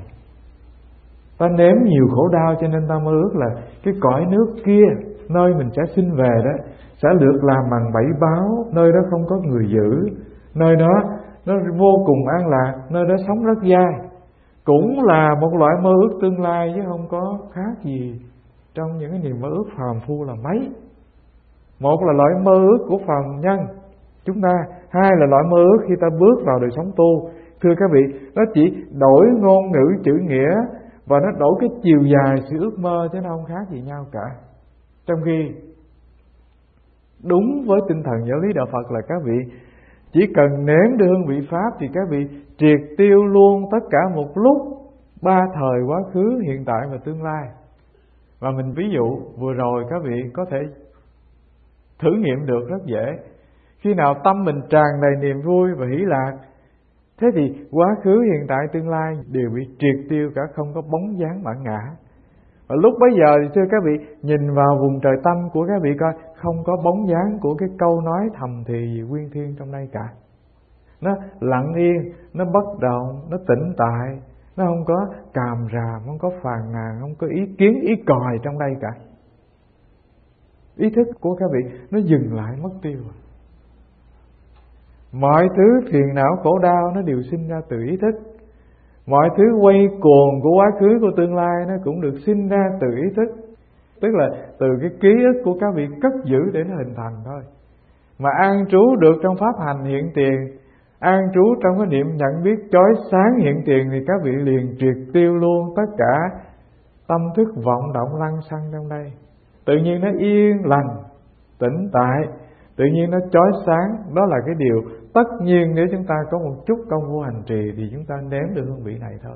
ta nếm nhiều khổ đau cho nên ta mơ ước là cái cõi nước kia, nơi mình sẽ sinh về đó, sẽ được làm bằng 7 báo, nơi đó không có người giữ, nơi đó nó vô cùng an lạc, nơi đó sống rất dai. Cũng là một loại mơ ước tương lai chứ không có khác gì trong những cái niềm mơ ước phàm phu là mấy. Một là loại mơ ước của phàm nhân chúng ta, hai là loại mơ ước khi ta bước vào đời sống tu. Thưa các vị, nó chỉ đổi ngôn ngữ chữ nghĩa và nó đổi cái chiều dài sự ước mơ, chứ nó không khác gì nhau cả. Trong khi đúng với tinh thần giáo lý đạo Phật là các vị chỉ cần nếm được hương vị Pháp thì các vị triệt tiêu luôn tất cả một lúc 3 thời quá khứ, hiện tại và tương lai. Và mình ví dụ vừa rồi các vị có thể thử nghiệm được rất dễ. Khi nào tâm mình tràn đầy niềm vui và hỷ lạc, thế thì quá khứ, hiện tại, tương lai đều bị triệt tiêu cả, không có bóng dáng bản ngã. Và lúc bấy giờ thì thưa các vị, nhìn vào vùng trời tâm của các vị coi, không có bóng dáng của cái câu nói thầm thì gì quyên thiên trong đây cả. Nó lặng yên, nó bất động, nó tĩnh tại, nó không có càm ràm, không có phàn nàn, không có ý kiến, ý còi trong đây cả. Ý thức của các vị nó dừng lại, mất tiêu. Mọi thứ phiền não khổ đau nó đều sinh ra từ ý thức. Mọi thứ quay cuồng của quá khứ, của tương lai nó cũng được sinh ra từ ý thức. Tức là từ cái ký ức của các vị cất giữ để nó hình thành thôi. Mà an trú được trong pháp hành hiện tiền, an trú trong cái niệm nhận biết chói sáng hiện tiền, thì các vị liền triệt tiêu luôn tất cả tâm thức vọng động lăng xăng trong đây. Tự nhiên nó yên lành, tĩnh tại, tự nhiên nó chói sáng. Đó là cái điều tất nhiên nếu chúng ta có một chút công phu hành trì thì chúng ta nếm được hương vị này thôi.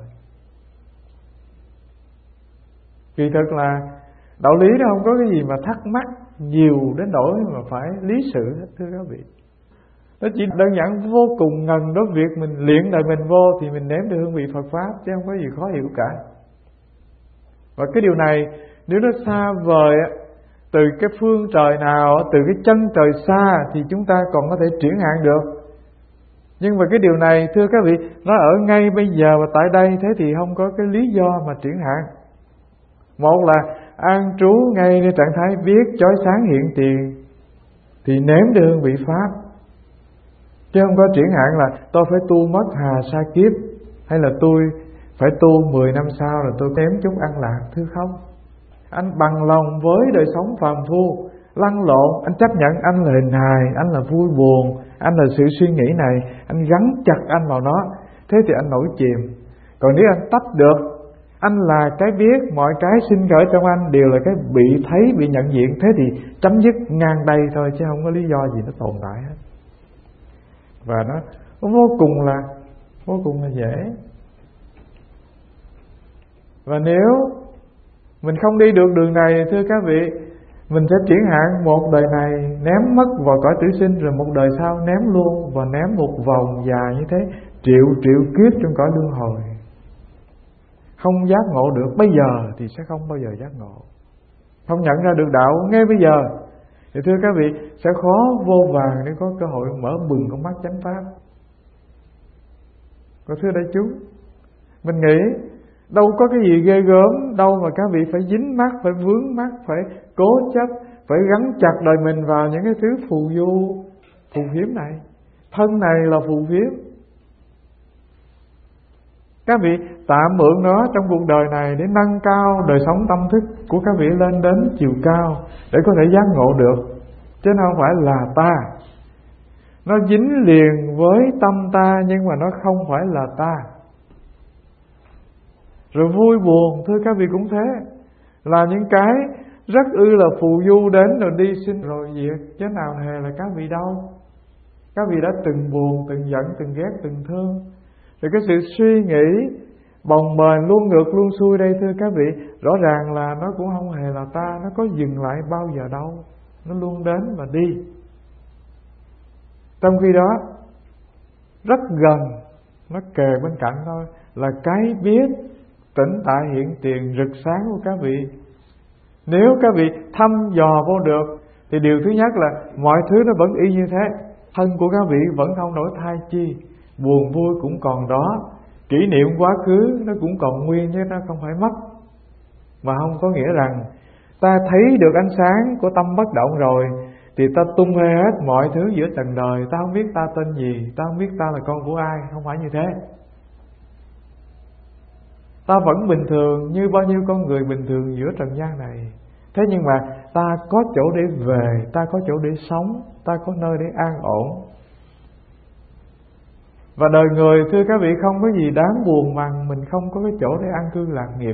Kỳ thực là đạo lý đó không có cái gì mà thắc mắc nhiều đến nỗi mà phải lý sự hết, thưa các vị. Nó chỉ đơn giản vô cùng ngần đó, việc mình luyện đời mình vô thì mình nếm được hương vị Phật Pháp, chứ không có gì khó hiểu cả. Và cái điều này nếu nó xa vời từ cái phương trời nào, từ cái chân trời xa thì chúng ta còn có thể triển hạn được. Nhưng mà cái điều này thưa các vị, nó ở ngay bây giờ và tại đây, thế thì không có cái lý do mà triển hạn. Một là an trú ngayในtrạng thái biết chói sáng hiện tiền thì nếm được hương vị Pháp, chứ không có triển hạn là tôi phải tu mất hà sa kiếp, hay là tôi phải tu 10 năm sau là tôi nếm chút an lạc. Thưa không, anh bằng lòng với đời sống phàm phu lăn lộn, anh chấp nhận anh là hình hài, anh là vui buồn, anh là sự suy nghĩ này, anh gắn chặt anh vào nó, thế thì anh nổi chìm. Còn nếu anh tách được, anh là cái biết, mọi cái sinh khởi trong anh đều là cái bị thấy, bị nhận diện, thế thì chấm dứt ngang đây thôi, chứ không có lý do gì nó tồn tại hết. Và nó vô cùng là dễ. Và nếu mình không đi được đường này, thưa các vị, mình sẽ chuyển hạn một đời này ném mất vào cõi tử sinh, rồi một đời sau ném luôn, và ném một vòng dài như thế triệu kiếp trong cõi luân hồi. Không giác ngộ được bây giờ thì sẽ không bao giờ giác ngộ. Không nhận ra được đạo ngay bây giờ thì thưa các vị sẽ khó vô vàn để có cơ hội mở bừng con mắt chánh pháp. Còn thưa đại chúng, mình nghĩ đâu có cái gì ghê gớm đâu mà các vị phải dính mắc, phải vướng mắc, phải cố chấp, phải gắn chặt đời mình vào những cái thứ phù du, phù phiếm này. Thân này là phù phiếm. Các vị tạm mượn nó trong cuộc đời này để nâng cao đời sống tâm thức của các vị lên đến chiều cao, để có thể giác ngộ được, chứ nó không phải là ta. Nó dính liền với tâm ta, nhưng mà nó không phải là ta. Rồi vui buồn, thưa các vị cũng thế, là những cái rất là phù du đến rồi đi sinh rồi diệt, chứ nào hề là các vị đâu. Các vị đã từng buồn, từng giận, từng ghét, từng thương. Rồi cái sự suy nghĩ bồng bềnh luôn ngược luôn xuôi đây, thưa các vị, rõ ràng là nó cũng không hề là ta. Nó có dừng lại bao giờ đâu, nó luôn đến và đi. Trong khi đó rất gần, nó kề bên cạnh thôi, là cái biết tỉnh tại hiện tiền rực sáng của các vị. Nếu các vị thăm dò vô được thì điều thứ nhất là mọi thứ nó vẫn y như thế. Thân của các vị vẫn không đổi thay chi, buồn vui cũng còn đó, kỷ niệm quá khứ nó cũng còn nguyên chứ nó không phải mất. Mà không có nghĩa rằng ta thấy được ánh sáng của tâm bất động rồi thì ta tung hê hết mọi thứ giữa trần đời. Ta không biết ta tên gì, ta không biết ta là con của ai. Không phải như thế. Ta vẫn bình thường như bao nhiêu con người bình thường giữa trần gian này. Thế nhưng mà ta có chỗ để về, ta có chỗ để sống, ta có nơi để an ổn. Và đời người, thưa các vị, không có gì đáng buồn bằng mình không có cái chỗ để an cư lạc nghiệp.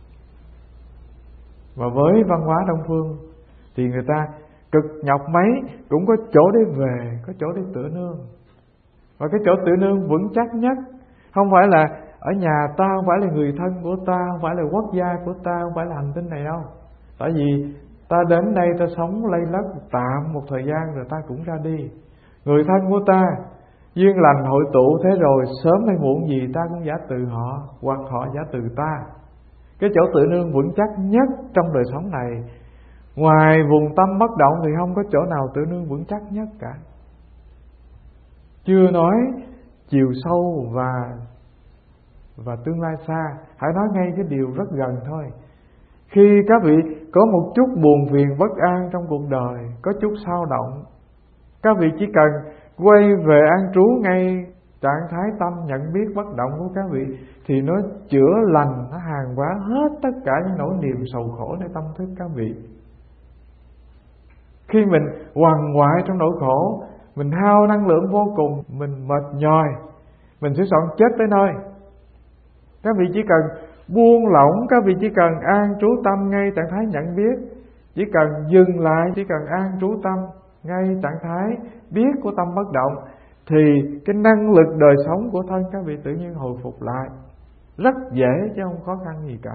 Và với văn hóa Đông phương thì người ta cực nhọc mấy cũng có chỗ để về, có chỗ để tựa nương. Và cái chỗ tựa nương vững chắc nhất không phải là ở nhà ta, không phải là người thân của ta, không phải là quốc gia của ta, không phải là hành tinh này đâu. Tại vì ta đến đây ta sống lây lất tạm một thời gian rồi ta cũng ra đi. Người thân của ta duyên lành hội tụ, thế rồi sớm hay muộn gì ta cũng giả từ họ, hoặc họ giả từ ta. Cái chỗ tựa nương vững chắc nhất trong đời sống này, ngoài vùng tâm bất động thì không có chỗ nào tựa nương vững chắc nhất cả. Chưa nói chiều sâu và tương lai xa, hãy nói ngay cái điều rất gần thôi. Khi các vị có một chút buồn phiền bất an trong cuộc đời, có chút xao động, các vị chỉ cần quay về an trú ngay trạng thái tâm nhận biết bất động của các vị, thì nó chữa lành, nó hàn hóa hết tất cả những nỗi niềm sầu khổในtâm thức các vị. Khi mình quằn quại trong nỗi khổ, mình hao năng lượng vô cùng, mình mệt nhòi, mình sẽ soạn chết tới nơi. Các vị chỉ cần buông lỏng, các vị chỉ cần an trú tâm ngay trạng thái nhận biết, chỉ cần dừng lại, chỉ cần an trú tâm ngay trạng thái biết của tâm bất động, thì cái năng lực đời sống của thân các vị tự nhiên hồi phục lại. Rất dễ chứ không khó khăn gì cả.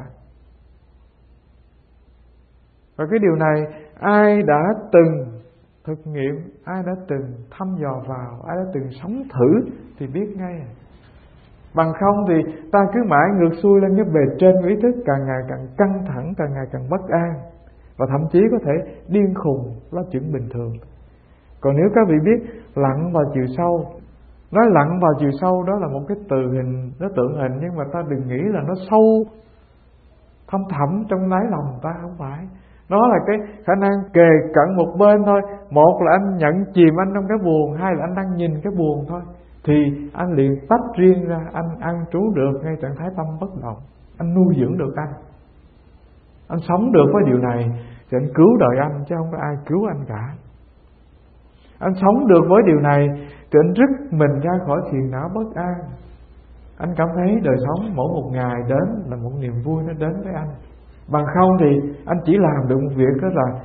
Và cái điều này ai đã từng thực nghiệm, ai đã từng thăm dò vào, ai đã từng sống thử thì biết ngay. Bằng không thì ta cứ mãi ngược xuôi lên cái bề trên của ý thức, càng ngày càng căng thẳng, càng ngày càng bất an, và thậm chí có thể điên khùng là chuyện bình thường. Còn nếu các vị biết lặn vào chiều sâu, nói lặn vào chiều sâu đó là một cái từ hình, nó tượng hình, nhưng mà ta đừng nghĩ là nó sâu thâm thẳm trong đáy lòng ta, không phải. Nó là cái khả năng kề cận một bên thôi. Một là anh nhận chìm anh trong cái buồn, hai là anh đang nhìn cái buồn thôi, thì anh liền tách riêng ra, anh ăn trú được ngay trạng thái tâm bất động, anh nuôi dưỡng được anh sống được với điều này thì anh cứu đời anh, chứ không có ai cứu anh cả. Anh sống được với điều này thì anh rứt mình ra khỏi phiền não bất an. Anh cảm thấy đời sống mỗi một ngày đến là một niềm vui nó đến với anh. Bằng không thì anh chỉ làm được một việc, đó là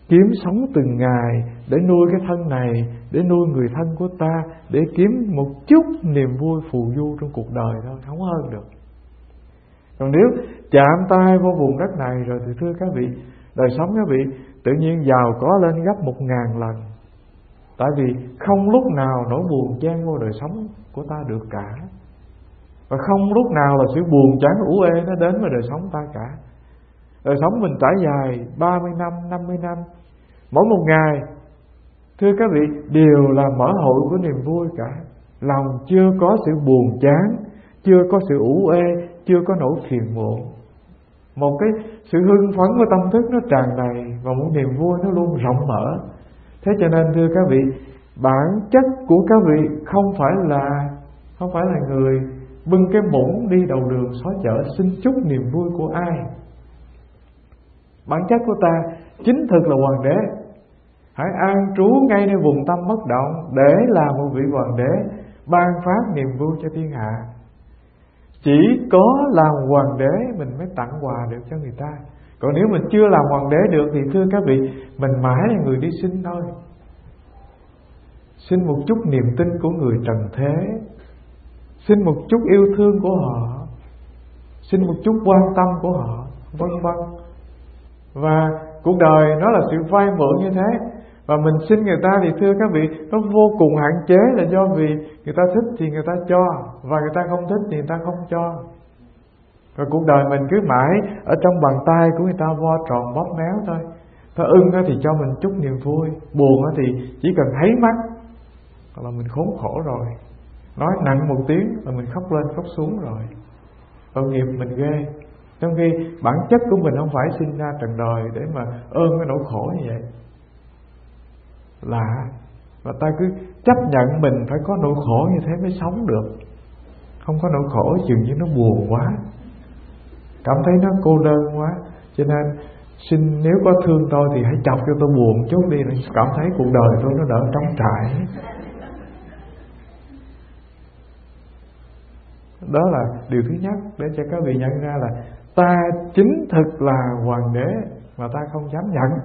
kiếm sống từng ngày để nuôi cái thân này, để nuôi người thân của ta, để kiếm một chút niềm vui phù du trong cuộc đời thôi, không hơn được. Còn nếu chạm tay vô vùng đất này rồi thì thưa các vị, đời sống các vị tự nhiên giàu có lên gấp 1000 lần. Tại vì không lúc nào nỗi buồn chen vô đời sống của ta được cả, và không lúc nào là sự buồn chán ủ ê nó đến với đời sống ta cả. Đời sống mình trải dài 30 năm, 50 năm, mỗi một ngày thưa các vị đều là mở hội của niềm vui cả. Lòng chưa có sự buồn chán, chưa có sự ủ ê, chưa có nỗi phiền muộn. Một cái sự hưng phấn của tâm thức nó tràn đầy, và một niềm vui nó luôn rộng mở. Thế cho nên thưa các vị, bản chất của các vị không phải là người bưng cái muỗng đi đầu đường xó chợ xin chúc niềm vui của ai. Bản chất của ta chính thực là hoàng đế. Hãy an trú ngay nơi vùng tâm bất động để làm một vị hoàng đế, ban phát niềm vui cho thiên hạ. Chỉ có làm hoàng đế mình mới tặng quà được cho người ta. Còn nếu mình chưa làm hoàng đế được thì thưa các vị, mình mãi là người đi xin thôi. Xin một chút niềm tin của người trần thế, xin một chút yêu thương của họ, xin một chút quan tâm của họ, vân vân. Và cuộc đời nó là sự vay mượn như thế. Và mình xin người ta thì thưa các vị, nó vô cùng hạn chế là do vì người ta thích thì người ta cho, và người ta không thích thì người ta không cho. Và cuộc đời mình cứ mãi ở trong bàn tay của người ta vo tròn bóp méo thôi. Ta ưng thì cho mình chút niềm vui, buồn thì chỉ cần thấy mắt là mình khốn khổ rồi. Nói nặng một tiếng là mình khóc lên khóc xuống rồi. Tội nghiệp mình ghê. Trong khi bản chất của mình không phải sinh ra trần đời để mà ôm cái nỗi khổ như vậy. Lạ. Và ta cứ chấp nhận mình phải có nỗi khổ như thế mới sống được. Không có nỗi khổ dường như nó buồn quá, cảm thấy nó cô đơn quá. Cho nên xin nếu có thương tôi thì hãy chọc cho tôi buồn chút đi, để cảm thấy cuộc đời tôi nó đỡ trống trải. Đó là điều thứ nhất để cho các vị nhận ra là ta chính thực là hoàng đế mà ta không dám nhận.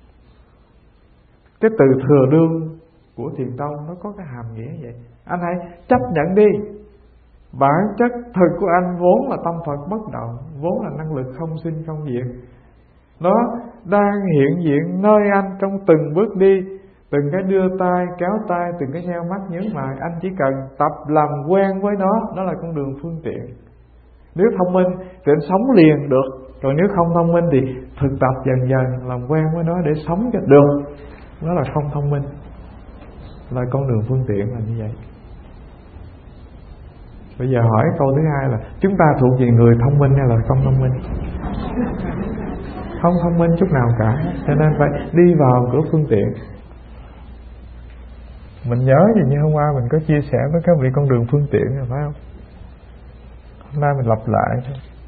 Cái từ thừa đương của Thiền Tông nó có cái hàm nghĩa vậy. Anh hãy chấp nhận đi. Bản chất thực của anh vốn là tâm Phật bất động, vốn là năng lực không sinh không diệt. Nó đang hiện diện nơi anh trong từng bước đi, từng cái đưa tay, kéo tay, từng cái nheo mắt nhướng mày. Anh chỉ cần tập làm quen với nó, đó là con đường phương tiện. Nếu thông minh thì anh sống liền được, còn nếu không thông minh thì thực tập dần dần làm quen với nó để sống cho được. Đó là không thông minh, là con đường phương tiện là như vậy. Bây giờ hỏi câu thứ hai là chúng ta thuộc về người thông minh hay là không thông minh? Không thông minh chút nào cả, cho nên phải đi vào cửa phương tiện. Mình nhớ gì như hôm qua mình có chia sẻ với các vị con đường phương tiện rồi phải không? Hôm nay mình lặp lại.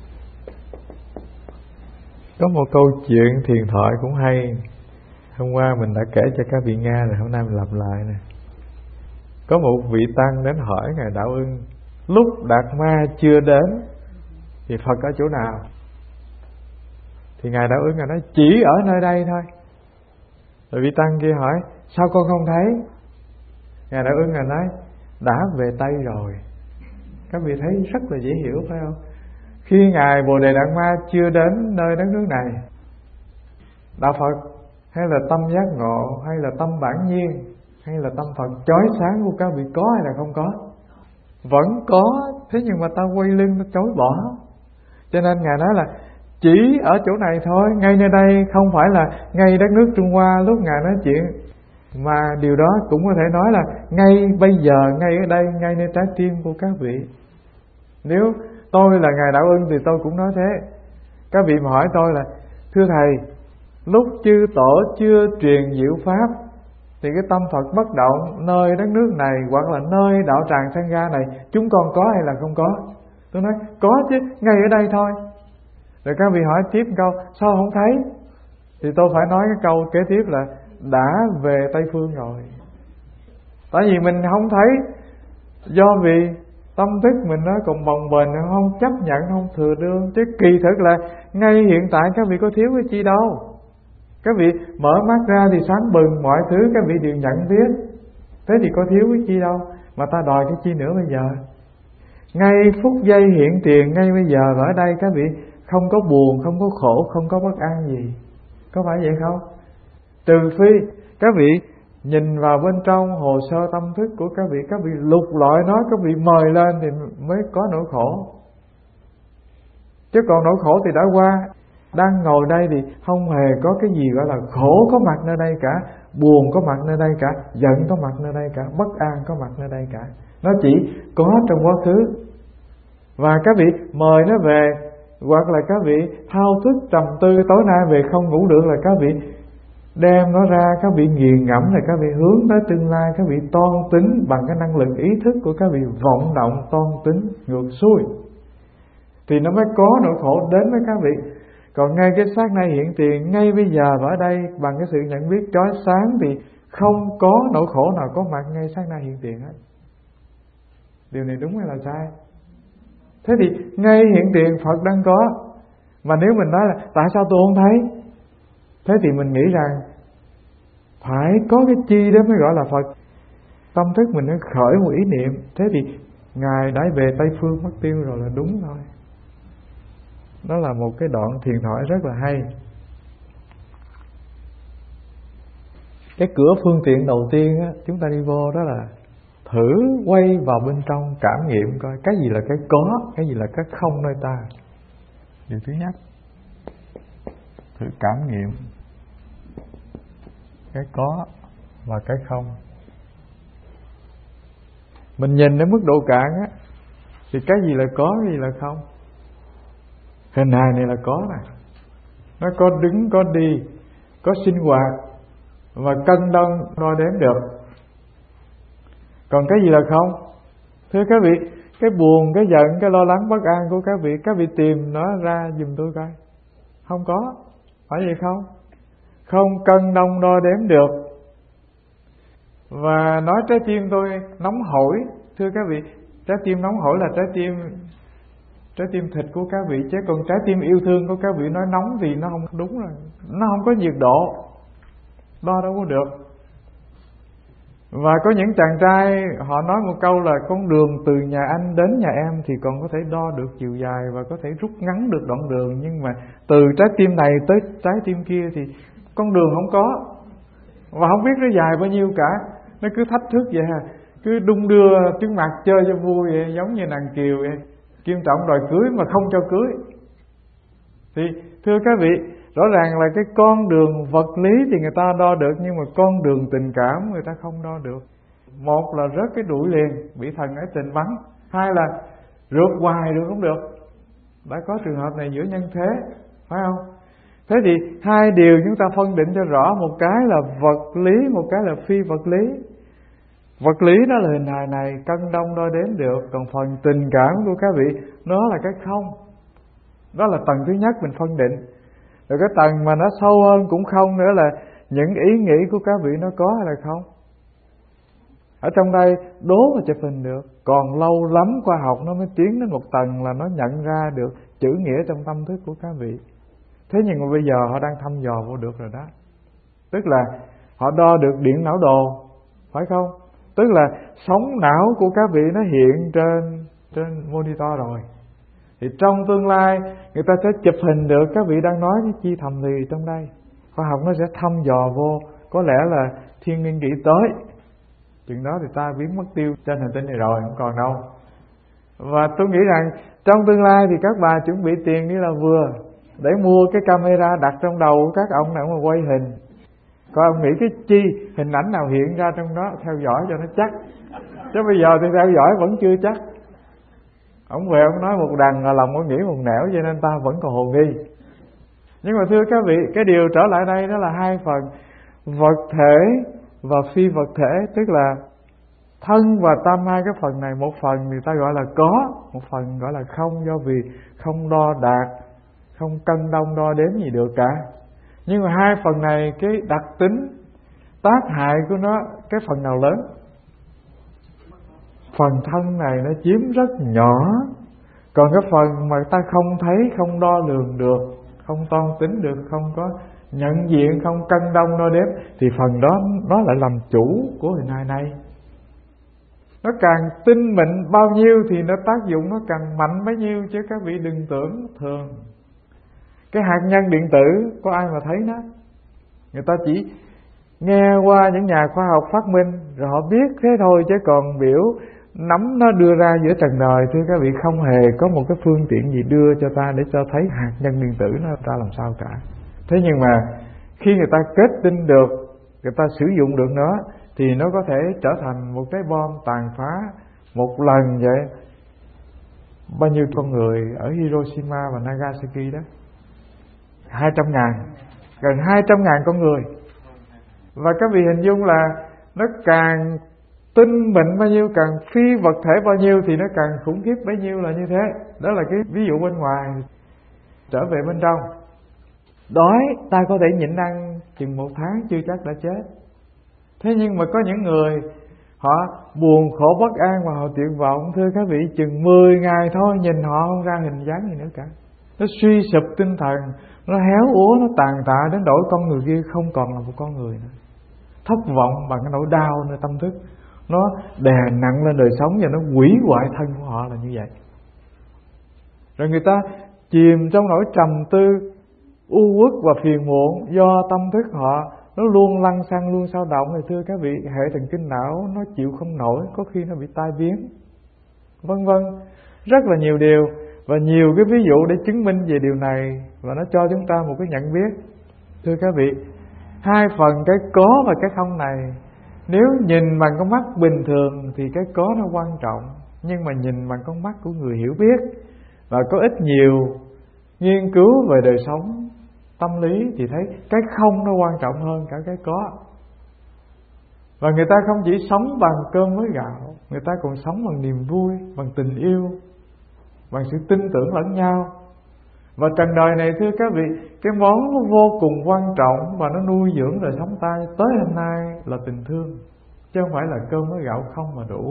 Có một câu chuyện thiền thoại cũng hay. Hôm qua mình đã kể cho các vị nghe rồi, hôm nay mình lặp lại nè. Có một vị tăng đến hỏi Ngài Đạo Ưng, lúc Đạt Ma chưa đến thì Phật ở chỗ nào? Thì Ngài Đạo Ưng nói chỉ ở nơi đây thôi. Rồi vị tăng kia hỏi sao con không thấy? Ngài Đạo Ưng nói đã về Tây rồi. Các vị thấy rất là dễ hiểu phải không? Khi Ngài Bồ Đề Đạt Ma chưa đến nơi đất nước này, Đạo Phật hay là tâm giác ngộ, hay là tâm bản nhiên, hay là tâm Phật chói sáng của các vị có hay là không có? Vẫn có, thế nhưng mà ta quay lưng ta chối bỏ. Cho nên Ngài nói là chỉ ở chỗ này thôi, ngay nơi đây, không phải là ngay đất nước Trung Hoa lúc Ngài nói chuyện. Mà điều đó cũng có thể nói là ngay bây giờ, ngay ở đây, ngay nơi trái tim của các vị. Nếu tôi là Ngài Đạo Ưng thì tôi cũng nói thế. Các vị mà hỏi tôi là thưa Thầy, lúc chư tổ chưa truyền diệu pháp thì cái tâm Phật bất động nơi đất nước này hoặc là nơi đạo tràng Sangha này chúng con có hay là không có? Tôi nói có chứ, ngay ở đây thôi. Rồi các vị hỏi tiếp câu sao không thấy? Thì tôi phải nói cái câu kế tiếp là đã về Tây Phương rồi. Tại vì mình không thấy, do vì tâm thức mình nó còn bồng bềnh, nó không chấp nhận, không thừa đương. Chứ kỳ thực là ngay hiện tại các vị có thiếu cái chi đâu. Các vị mở mắt ra thì sáng bừng, mọi thứ các vị đều nhận biết. Thế thì có thiếu cái chi đâu mà ta đòi cái chi nữa bây giờ. Ngay phút giây hiện tiền, ngay bây giờ ở đây các vị không có buồn, không có khổ, không có bất an gì. Có phải vậy không? Trừ phi các vị nhìn vào bên trong hồ sơ tâm thức của các vị lục lọi nó, các vị mời lên thì mới có nỗi khổ. Chứ còn nỗi khổ thì đã qua. Đang ngồi đây thì không hề có cái gì gọi là khổ có mặt nơi đây cả, buồn có mặt nơi đây cả, giận có mặt nơi đây cả, bất an có mặt nơi đây cả. Nó chỉ có trong quá khứ. Và các vị mời nó về, hoặc là các vị thao thức trầm tư tối nay về không ngủ được, là các vị đem nó ra, các vị nghiền ngẫm, là các vị hướng tới tương lai, các vị toan tính bằng cái năng lực ý thức của các vị vọng động toan tính ngược xuôi, thì nó mới có nỗi khổ đến với các vị. Còn ngay cái sát na hiện tiền, ngay bây giờ ở đây bằng cái sự nhận biết chói sáng thì không có nỗi khổ nào có mặt ngay sát na hiện tiền hết. Điều này đúng hay là sai? Thế thì ngay hiện tiền Phật đang có. Mà nếu mình nói là tại sao tôi không thấy, thế thì mình nghĩ rằng phải có cái chi đó mới gọi là Phật. Tâm thức mình nó khởi một ý niệm, thế thì Ngài đã về Tây Phương mất tiêu rồi là đúng thôi. Đó là một cái đoạn thiền thoại rất là hay. Cái cửa phương tiện đầu tiên á, chúng ta đi vô đó là thử quay vào bên trong cảm nghiệm coi cái gì là cái có, cái gì là cái không nơi ta. Điều thứ nhất, thử cảm nghiệm cái có và cái không. Mình nhìn đến mức độ cạn á, thì cái gì là có, cái gì là không. Hình hài này là có nè, nó có đứng, có đi, có sinh hoạt và cân đong đo đếm được. Còn cái gì là không? Thưa các vị, cái buồn, cái giận, cái lo lắng, bất an của các vị tìm nó ra giùm tôi coi. Không có, phải vậy không? Không cân đong đo đếm được. Và nói trái tim tôi nóng hổi, thưa các vị, trái tim nóng hổi là trái tim thịt của các vị, chứ còn trái tim yêu thương của các vị nói nóng thì nó không đúng rồi, nó không có nhiệt độ, đo đâu có được. Và có những chàng trai họ nói một câu là con đường từ nhà anh đến nhà em thì còn có thể đo được chiều dài và có thể rút ngắn được đoạn đường, nhưng mà từ trái tim này tới trái tim kia thì con đường không có, và không biết nó dài bao nhiêu cả. Nó cứ thách thức vậy ha, cứ đung đưa trứng mặt chơi cho vui vậy, giống như nàng Kiều vậy. Kim Trọng đòi cưới mà không cho cưới. Thì thưa các vị, rõ ràng là cái con đường vật lý thì người ta đo được, nhưng mà con đường tình cảm người ta không đo được. Một là rớt cái đuổi liền, bị thần ái tình bắn. Hai là rượt hoài được không được. Đã có trường hợp này giữa nhân thế, phải không? Thế thì hai điều chúng ta phân định cho rõ, một cái là vật lý, một cái là phi vật lý. Vật lý đó là hình hài này, cân đong đo đếm được. Còn phần tình cảm của các vị, nó là cái không. Đó là tầng thứ nhất mình phân định. Rồi cái tầng mà nó sâu hơn cũng không nữa là những ý nghĩ của các vị nó có hay là không. Ở trong đây đố mà chụp hình được. Còn lâu lắm khoa học nó mới tiến đến một tầng là nó nhận ra được chữ nghĩa trong tâm thức của các vị. Thế nhưng mà bây giờ họ đang thăm dò vô được rồi đó. Tức là họ đo được điện não đồ, phải không? Tức là sóng não của các vị nó hiện trên monitor rồi. Thì trong tương lai người ta sẽ chụp hình được các vị đang nói cái chi thầm thì trong đây. Khoa học nó sẽ thăm dò vô. Có lẽ là thiên niên kỷ tới, chừng đó thì ta biến mất tiêu trên hành tinh này rồi, không còn đâu. Và tôi nghĩ rằng trong tương lai thì các bà chuẩn bị tiền đi là vừa, để mua cái camera đặt trong đầu của các ông nào mà quay hình. Coi ông nghĩ cái chi hình ảnh nào hiện ra trong đó, theo dõi cho nó chắc. Chứ bây giờ thì theo dõi vẫn chưa chắc. Ông về ông nói một đằng là lòng ông nghĩ một nẻo, cho nên ta vẫn còn hồ nghi. Nhưng mà thưa các vị, cái điều trở lại đây đó là hai phần, vật thể và phi vật thể. Tức là thân và tâm, hai cái phần này, một phần người ta gọi là có, một phần gọi là không, do vì không đo đạc, không cân đong đo đếm gì được cả. Nhưng mà hai phần này, cái đặc tính tác hại của nó, cái phần nào lớn? Phần thân này nó chiếm rất nhỏ. Còn cái phần mà ta không thấy, không đo lường được, không toan tính được, không có nhận diện, không cân đong đo đếm, thì phần đó nó lại làm chủ của hình hài này. Nó càng tinh mịn bao nhiêu thì nó tác dụng nó càng mạnh bấy nhiêu, chứ các vị đừng tưởng thường. Cái hạt nhân điện tử có ai mà thấy nó? Người ta chỉ nghe qua những nhà khoa học phát minh rồi họ biết thế thôi, chứ còn biểu nắm nó đưa ra giữa trần đời, thưa các vị, không hề có một cái phương tiện gì đưa cho ta để cho thấy hạt nhân điện tử nó ra làm sao cả. Thế nhưng mà khi người ta kết tinh được, người ta sử dụng được nó, thì nó có thể trở thành một cái bom tàn phá một lần vậy bao nhiêu con người ở Hiroshima và Nagasaki đó. 200.000, gần 200.000 con người. Và các vị hình dung là nó càng tinh mịn bao nhiêu, càng phi vật thể bao nhiêu thì nó càng khủng khiếp bấy nhiêu là như thế. Đó là cái ví dụ bên ngoài. Trở về bên trong, đói ta có thể nhịn ăn chừng 1 tháng chưa chắc đã chết. Thế nhưng mà có những người họ buồn khổ bất an và họ tuyệt vọng, thưa các vị, chừng 10 ngày thôi nhìn họ không ra hình dáng gì nữa cả. Nó suy sụp tinh thần, nó héo úa, nó tàn tạ đến nỗi con người kia không còn là một con người nữa. Thất vọng bằng cái nỗi đau nơi tâm thức, nó đè nặng lên đời sống và nó hủy hoại thân của họ là như vậy. Rồi người ta chìm trong nỗi trầm tư, u uất và phiền muộn do tâm thức họ nó luôn lăng xăng, luôn sao động. Thì thưa các vị, hệ thần kinh não nó chịu không nổi, có khi nó bị tai biến, vân vân, rất là nhiều điều. Và nhiều cái ví dụ để chứng minh về điều này, và nó cho chúng ta một cái nhận biết. Thưa các vị, hai phần cái có và cái không này, nếu nhìn bằng con mắt bình thường thì cái có nó quan trọng, nhưng mà nhìn bằng con mắt của người hiểu biết và có ít nhiều nghiên cứu về đời sống tâm lý thì thấy cái không nó quan trọng hơn cả cái có. Và người ta không chỉ sống bằng cơm với gạo, người ta còn sống bằng niềm vui, bằng tình yêu, bằng sự tin tưởng lẫn nhau. Và trần đời này, thưa các vị, cái món nó vô cùng quan trọng và nó nuôi dưỡng đời sống ta tới hôm nay là tình thương, chứ không phải là cơm với gạo không mà đủ.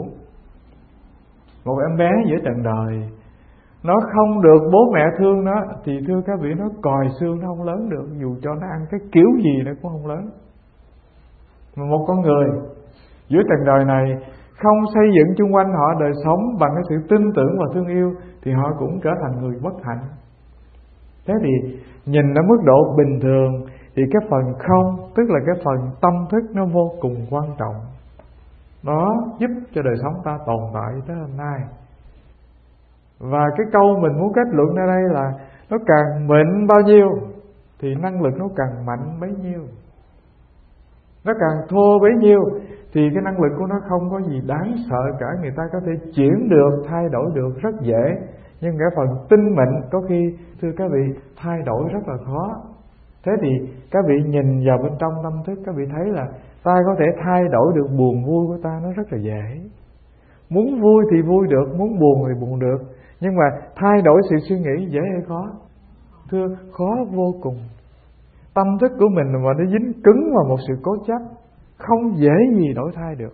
Một em bé giữa trần đời, nó không được bố mẹ thương nó thì thưa các vị, nó còi xương nó không lớn được, dù cho nó ăn cái kiểu gì nó cũng không lớn. Mà một con người giữa trần đời này không xây dựng chung quanh họ đời sống bằng cái sự tin tưởng và thương yêu thì họ cũng trở thành người bất hạnh. Thế thì nhìn ở mức độ bình thường thì cái phần không, tức là cái phần tâm thức, nó vô cùng quan trọng. Nó giúp cho đời sống ta tồn tại tới hôm nay. Và cái câu mình muốn kết luận ở đây là nó càng mịn bao nhiêu thì năng lực nó càng mạnh bấy nhiêu. Nó càng thô bấy nhiêu thì cái năng lực của nó không có gì đáng sợ cả. Người ta có thể chuyển được, thay đổi được rất dễ. Nhưng cái phần tinh mịn có khi, thưa các vị, thay đổi rất là khó. Thế thì các vị nhìn vào bên trong tâm thức, các vị thấy là ta có thể thay đổi được buồn vui của ta, nó rất là dễ. Muốn vui thì vui được, muốn buồn thì buồn được. Nhưng mà thay đổi sự suy nghĩ dễ hay khó? Thưa, khó vô cùng. Tâm thức của mình mà nó dính cứng vào một sự cố chấp, không dễ gì đổi thay được.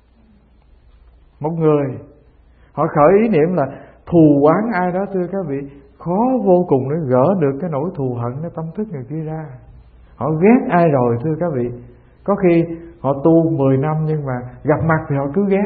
Một người họ khởi ý niệm là thù oán ai đó, thưa các vị, khó vô cùng để gỡ được cái nỗi thù hận cái tâm thức người kia ra. Họ ghét ai rồi, thưa các vị, có khi họ tu 10 năm nhưng mà gặp mặt thì họ cứ ghét.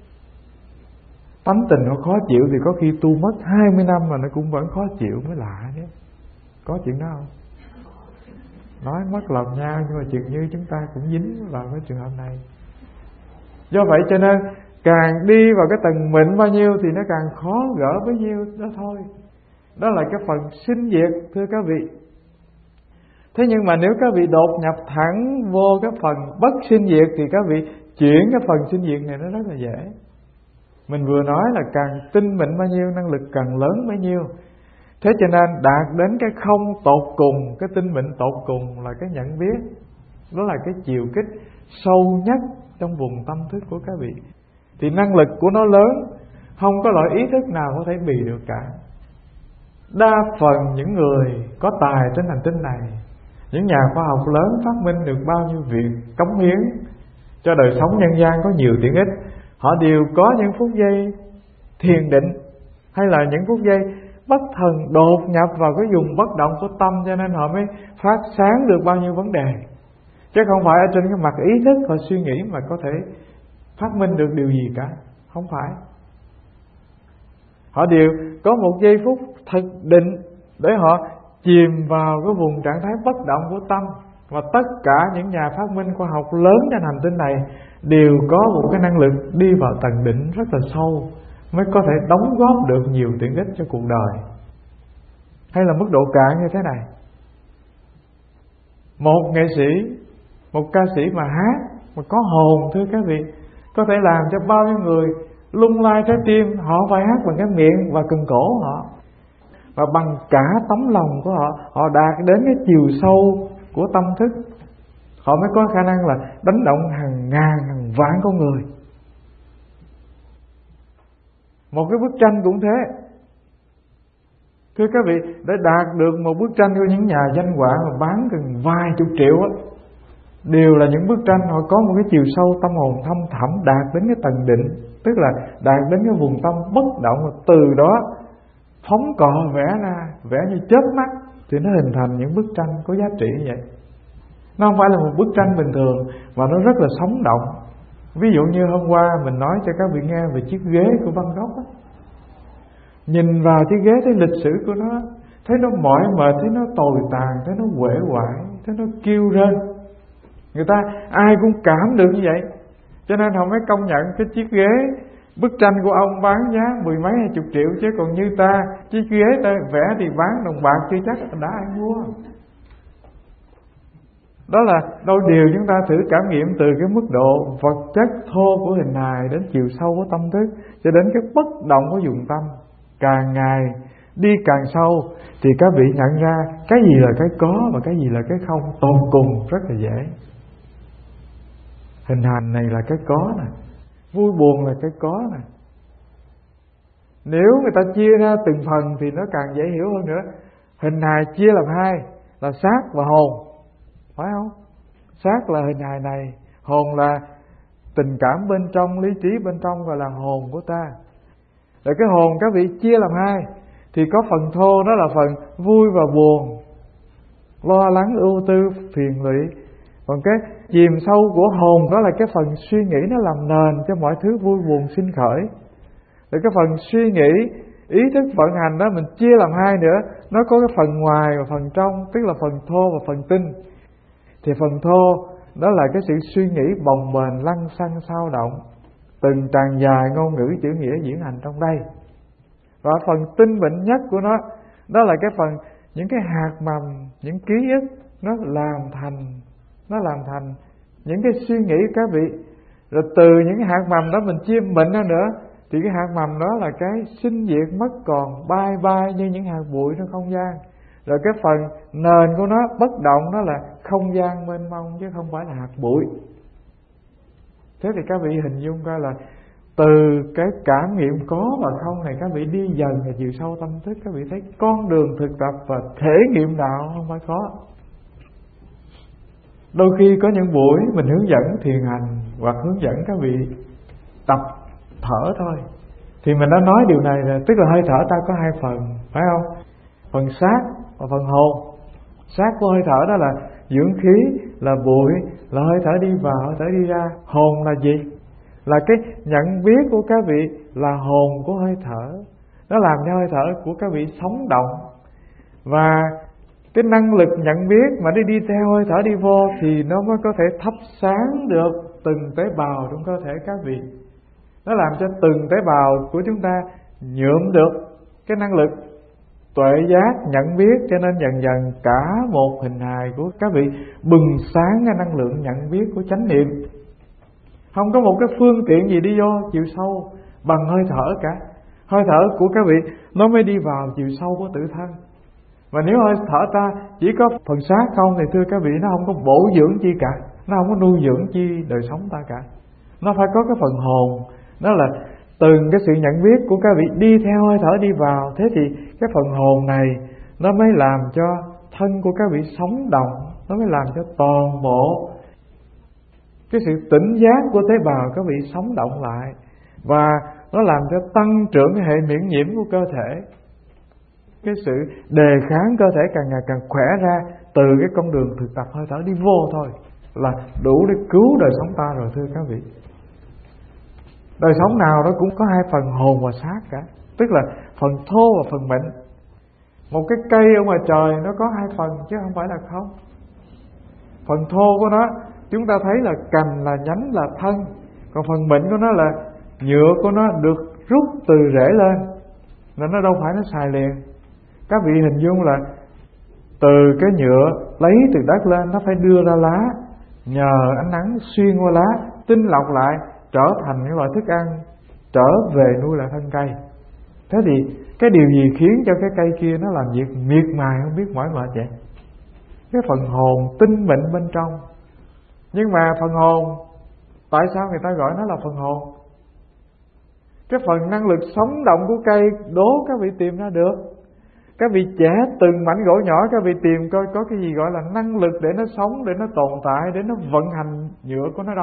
Tánh tình họ khó chịu thì có khi tu mất 20 năm mà nó cũng vẫn khó chịu, mới lạ chứ. Có chuyện đó không? Nói mất lòng nhau nhưng mà chừng như chúng ta cũng dính vào cái trường hợp này. Do vậy cho nên càng đi vào cái tầng mịn bao nhiêu thì nó càng khó gỡ bấy nhiêu đó thôi. Đó là cái phần sinh diệt, thưa các vị. Thế nhưng mà nếu các vị đột nhập thẳng vô cái phần bất sinh diệt thì các vị chuyển cái phần sinh diệt này nó rất là dễ. Mình vừa nói là càng tinh mịn bao nhiêu, năng lực càng lớn bấy nhiêu. Thế cho nên đạt đến cái không tột cùng, cái tinh mịn tột cùng là cái nhận biết. Đó là cái chiều kích sâu nhất trong vùng tâm thức của các vị. Thì năng lực của nó lớn, không có loại ý thức nào có thể bì được cả. Đa phần những người có tài trên hành tinh này, những nhà khoa học lớn phát minh được bao nhiêu việc cống hiến cho đời sống nhân gian có nhiều tiện ích, họ đều có những phút giây thiền định hay là những phút giây bất thần đột nhập vào cái vùng bất động của tâm, cho nên họ mới phát sáng được bao nhiêu vấn đề. Chứ không phải ở trên cái mặt ý thức họ suy nghĩ mà có thể phát minh được điều gì cả. Không phải. Họ đều có một giây phút thực định để họ chìm vào cái vùng trạng thái bất động của tâm. Và tất cả những nhà phát minh khoa học lớn trên hành tinh này đều có một cái năng lực đi vào tầng định rất là sâu mới có thể đóng góp được nhiều tiện ích cho cuộc đời. Hay là mức độ cạn như thế này. Một nghệ sĩ, một ca sĩ mà hát mà có hồn, thưa các vị, có thể làm cho bao nhiêu người lung lay trái tim. Họ phải hát bằng cái miệng và cần cổ họ, và bằng cả tấm lòng của họ, họ đạt đến cái chiều sâu của tâm thức, họ mới có khả năng là đánh động hàng ngàn hàng vạn con người. Một cái bức tranh cũng thế. Thưa các vị, để đạt được một bức tranh của những nhà danh họa mà bán gần vài chục triệu á, đều là những bức tranh họ có một cái chiều sâu tâm hồn thâm thẳm, đạt đến cái tầng định, tức là đạt đến cái vùng tâm bất động, và từ đó phóng cọ vẽ ra, vẽ như chớp mắt thì nó hình thành những bức tranh có giá trị như vậy. Nó không phải là một bức tranh bình thường mà nó rất là sống động. Ví dụ như hôm qua mình nói cho các vị nghe về chiếc ghế của Van Gogh á. Nhìn vào chiếc ghế thấy lịch sử của nó, thấy nó mỏi mệt, thấy nó tồi tàn, thấy nó uể oải, thấy nó kêu rên. Người ta ai cũng cảm được như vậy, cho nên họ mới công nhận cái chiếc ghế, bức tranh của ông bán giá 10 mấy 20 triệu. Chứ còn như ta, chiếc ghế ta vẽ thì bán đồng bạc chưa chắc đã ai mua. Đó là đôi điều chúng ta thử cảm nghiệm từ cái mức độ vật chất thô của hình hài đến chiều sâu của tâm thức, cho đến cái bất động của vùng tâm. Càng ngày đi càng sâu thì các vị nhận ra cái gì là cái có và cái gì là cái không tột cùng rất là dễ. Hình hành này là cái có nè, vui buồn là cái có nè. Nếu người ta chia ra từng phần thì nó càng dễ hiểu hơn nữa. Hình hài chia làm hai là xác và hồn, phải không? Xác là hình hài này, hồn là tình cảm bên trong, lý trí bên trong, gọi là hồn của ta. Rồi cái hồn các vị chia làm hai thì có phần thô, đó là phần vui và buồn, lo lắng, ưu tư, phiền lụy. Còn cái chìm sâu của hồn đó là cái phần suy nghĩ, nó làm nền cho mọi thứ vui buồn sinh khởi. Rồi cái phần suy nghĩ, ý thức vận hành đó mình chia làm hai nữa. Nó có cái phần ngoài và phần trong, tức là phần thô và phần tinh. Thì phần thô đó là cái sự suy nghĩ bồng bềnh, lăng xăng, xao động, từng tràn dài ngôn ngữ chữ nghĩa diễn hành trong đây. Và phần tinh bệnh nhất của nó, đó là cái phần những cái hạt mầm, những ký ức nó làm thành những cái suy nghĩ các vị. Rồi từ những cái hạt mầm đó mình chia mịn ra nữa, thì cái hạt mầm đó là cái sinh diệt mất còn, bay bay như những hạt bụi trong không gian. Rồi cái phần nền của nó bất động, đó là không gian mênh mông chứ không phải là hạt bụi. Thế thì các vị hình dung coi là từ cái cảm nghiệm có và không này, các vị đi dần vào chiều sâu tâm thức, các vị thấy con đường thực tập và thể nghiệm đạo không phải khó. Đôi khi có những buổi mình hướng dẫn thiền hành hoặc hướng dẫn các vị tập thở thôi, thì mình đã nói điều này là tức là hơi thở ta có hai phần, phải không? Phần xác và phần hồn. Xác của hơi thở đó là dưỡng khí, là bụi, là hơi thở đi vào, hơi thở đi ra. Hồn là gì? Là cái nhận biết của các vị, là hồn của hơi thở. Nó làm cho hơi thở của các vị sống động. Và cái năng lực nhận biết mà đi theo hơi thở đi vô thì nó mới có thể thắp sáng được từng tế bào trong cơ thể các vị. Nó làm cho từng tế bào của chúng ta nhuộm được cái năng lực tuệ giác nhận biết, cho nên dần dần cả một hình hài của các vị bừng sáng cái năng lượng nhận biết của chánh niệm. Không có một cái phương tiện gì đi vô chiều sâu bằng hơi thở cả. Hơi thở của các vị nó mới đi vào chiều sâu của tự thân. Và nếu hơi thở ta chỉ có phần xác không thì thưa các vị, nó không có bổ dưỡng chi cả, nó không có nuôi dưỡng chi đời sống ta cả. Nó phải có cái phần hồn, đó là từng cái sự nhận biết của các vị đi theo hơi thở đi vào. Thế thì cái phần hồn này nó mới làm cho thân của các vị sống động, nó mới làm cho toàn bộ cái sự tỉnh giác của tế bào các vị sống động lại, và nó làm cho tăng trưởng cái hệ miễn nhiễm của cơ thể. cái sự đề kháng cơ thể càng ngày càng khỏe ra từ cái con đường thực tập hơi thở đi vô thôi là đủ để cứu đời sống ta rồi thưa các vị. Đời sống nào nó cũng có hai phần hồn và xác cả, tức là phần thô và phần mịn. Một cái cây ở ngoài trời nó có hai phần chứ không phải là không. Phần thô của nó chúng ta thấy là cành, là nhánh, là thân. Còn phần mịn của nó là nhựa của nó được rút từ rễ lên, nên nó đâu phải nó xài liền. Các vị hình dung là từ cái nhựa lấy từ đất lên, nó phải đưa ra lá, nhờ ánh nắng xuyên qua lá, tinh lọc lại, trở thành những loại thức ăn, trở về nuôi lại thân cây. Thế thì cái điều gì khiến cho cái cây kia nó làm việc miệt mài không biết mỏi mệt vậy? Cái phần hồn tinh mịn bên trong. Nhưng mà phần hồn, tại sao người ta gọi nó là phần hồn? Cái phần năng lực sống động của cây đố các vị tìm ra được. Các vị chẻ từng mảnh gỗ nhỏ, các vị tìm coi có cái gì gọi là năng lực để nó sống, để nó tồn tại, để nó vận hành nhựa của nó đâu.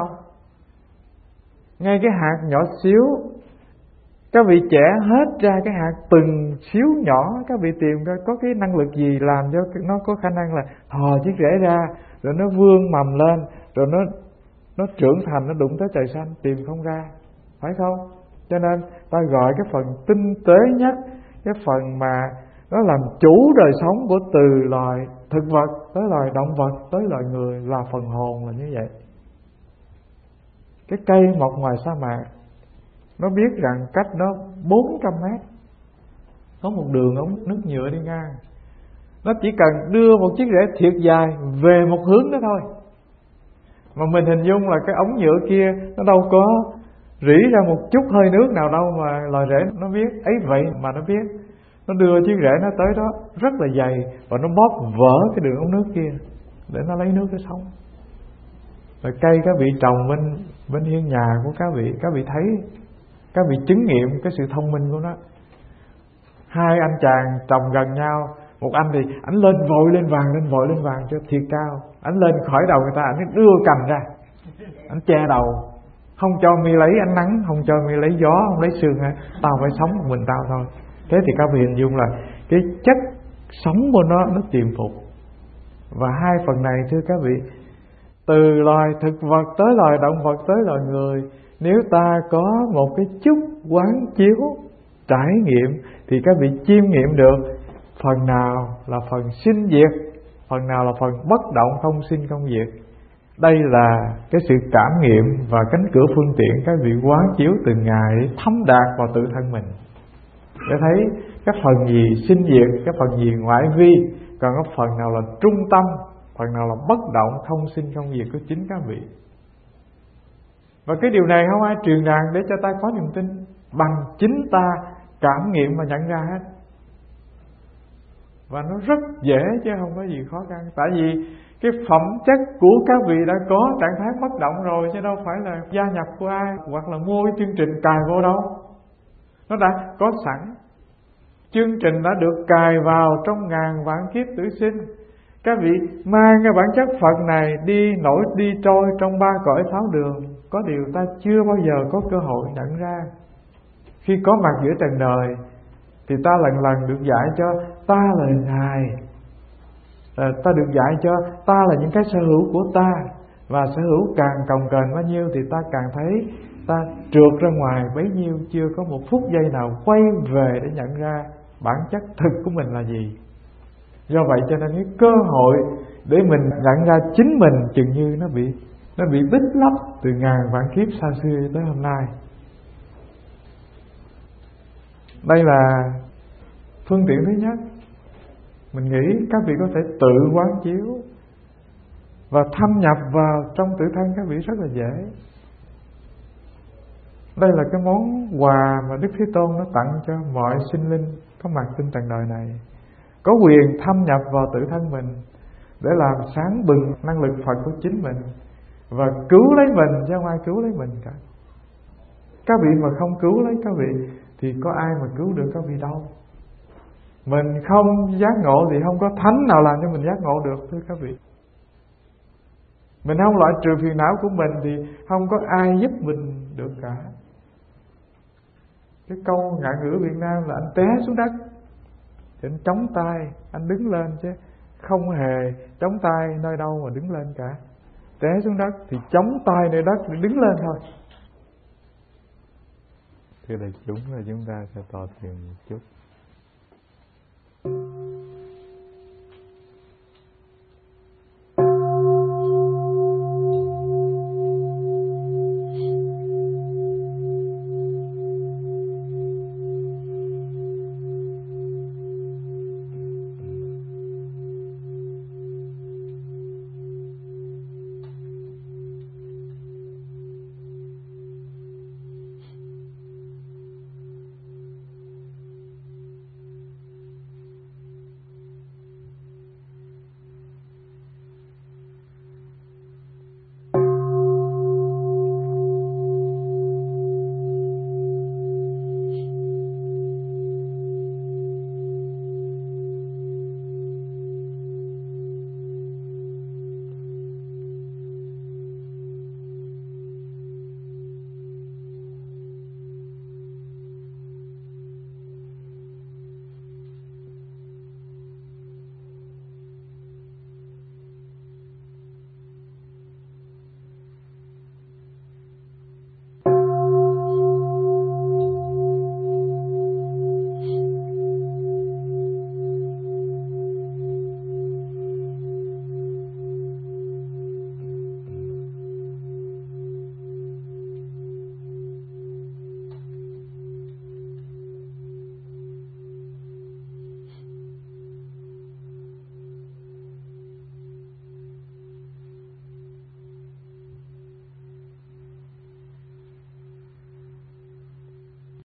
Ngay cái hạt nhỏ xíu, các vị chẻ hết ra cái hạt từng xíu nhỏ, các vị tìm coi có cái năng lực gì làm cho nó có khả năng là thò chiếc rễ ra, rồi nó vươn mầm lên, rồi nó trưởng thành, nó đụng tới trời xanh, tìm không ra, phải không? Cho nên ta gọi cái phần tinh tế nhất, cái phần mà nó làm chủ đời sống của từ loài thực vật tới loài động vật tới loài người là phần hồn, là như vậy. Cái cây mọc ngoài sa mạc, nó biết rằng cách nó 400 mét có một đường ống nước nhựa đi ngang. Nó chỉ cần đưa một chiếc rễ thiệt dài về một hướng đó thôi. Mà mình hình dung là cái ống nhựa kia nó đâu có rỉ ra một chút hơi nước nào đâu mà loài rễ nó biết. Ấy vậy mà nó biết. Nó đưa chiếc rễ nó tới đó rất là dày, và nó bóp vỡ cái đường ống nước kia để nó lấy nước để sống. Rồi cây các vị trồng bên hiên nhà của các vị thấy, các vị chứng nghiệm cái sự thông minh của nó. Hai anh chàng trồng gần nhau, một anh thì ảnh lên vội lên vàng cho thiệt cao. Ảnh lên khỏi đầu người ta, ảnh đưa cành ra, ảnh che đầu, không cho mi lấy ánh nắng, không cho mi lấy gió, không lấy sương. Tao phải sống một mình tao thôi. Thế thì các vị hình dung là cái chất sống của nó tiềm phục. Và hai phần này thưa các vị, từ loài thực vật tới loài động vật tới loài người, nếu ta có một cái chút quán chiếu trải nghiệm thì các vị chiêm nghiệm được phần nào là phần sinh diệt, phần nào là phần bất động không sinh không diệt. Đây là cái sự cảm nghiệm và cánh cửa phương tiện các vị quán chiếu từng ngày để thấm đạt vào tự thân mình, để thấy cái phần gì sinh diệt, cái phần gì ngoại vi, còn cái phần nào là trung tâm, phần nào là bất động không sinh không diệt của chính các vị. Và cái điều này không ai truyền đạt để cho ta có niềm tin, bằng chính ta cảm nghiệm và nhận ra hết. Và nó rất dễ chứ không có gì khó khăn. Tại vì cái phẩm chất của các vị đã có trạng thái bất động rồi, chứ đâu phải là gia nhập của ai hoặc là mua cái chương trình cài vô đâu. Nó đã có sẵn. Chương trình đã được cài vào trong ngàn vạn kiếp tử sinh. Các vị mang cái bản chất Phật này đi nổi đi trôi trong ba cõi sáu đường. Có điều ta chưa bao giờ có cơ hội nhận ra. Khi có mặt giữa trần đời thì ta lần lần được dạy cho ta là Ngài, ta được dạy cho ta là những cái sở hữu của ta. Và sở hữu càng cồng kềnh bao nhiêu thì ta càng thấy ta trượt ra ngoài bấy nhiêu. Chưa có một phút giây nào quay về để nhận ra bản chất thực của mình là gì. Do vậy cho nên cái cơ hội để mình nhận ra chính mình chừng như nó bị bít lấp từ ngàn vạn kiếp xa xưa tới hôm nay. Đây là phương tiện thứ nhất. Mình nghĩ các vị có thể tự quán chiếu và thâm nhập vào trong tự thân các vị rất là dễ. Đây là cái món quà mà Đức Thế Tôn nó tặng cho mọi sinh linh có mặt trên trần đời này. Có quyền thâm nhập vào tự thân mình để làm sáng bừng năng lực Phật của chính mình và cứu lấy mình, chứ không ai cứu lấy mình cả. Các vị mà không cứu lấy các vị thì có ai mà cứu được các vị đâu. Mình không giác ngộ thì không có thánh nào làm cho mình giác ngộ được, thưa các vị. Mình không loại trừ phiền não của mình thì không có ai giúp mình được cả. Cái câu ngạn ngữ Việt Nam là anh té xuống đất Cho nên chống tay anh đứng lên, chứ không hề chống tay nơi đâu mà đứng lên cả. Té xuống đất thì chống tay nơi đất để đứng lên thôi. Thưa đại chúng là chúng ta sẽ tọa thiền một chút.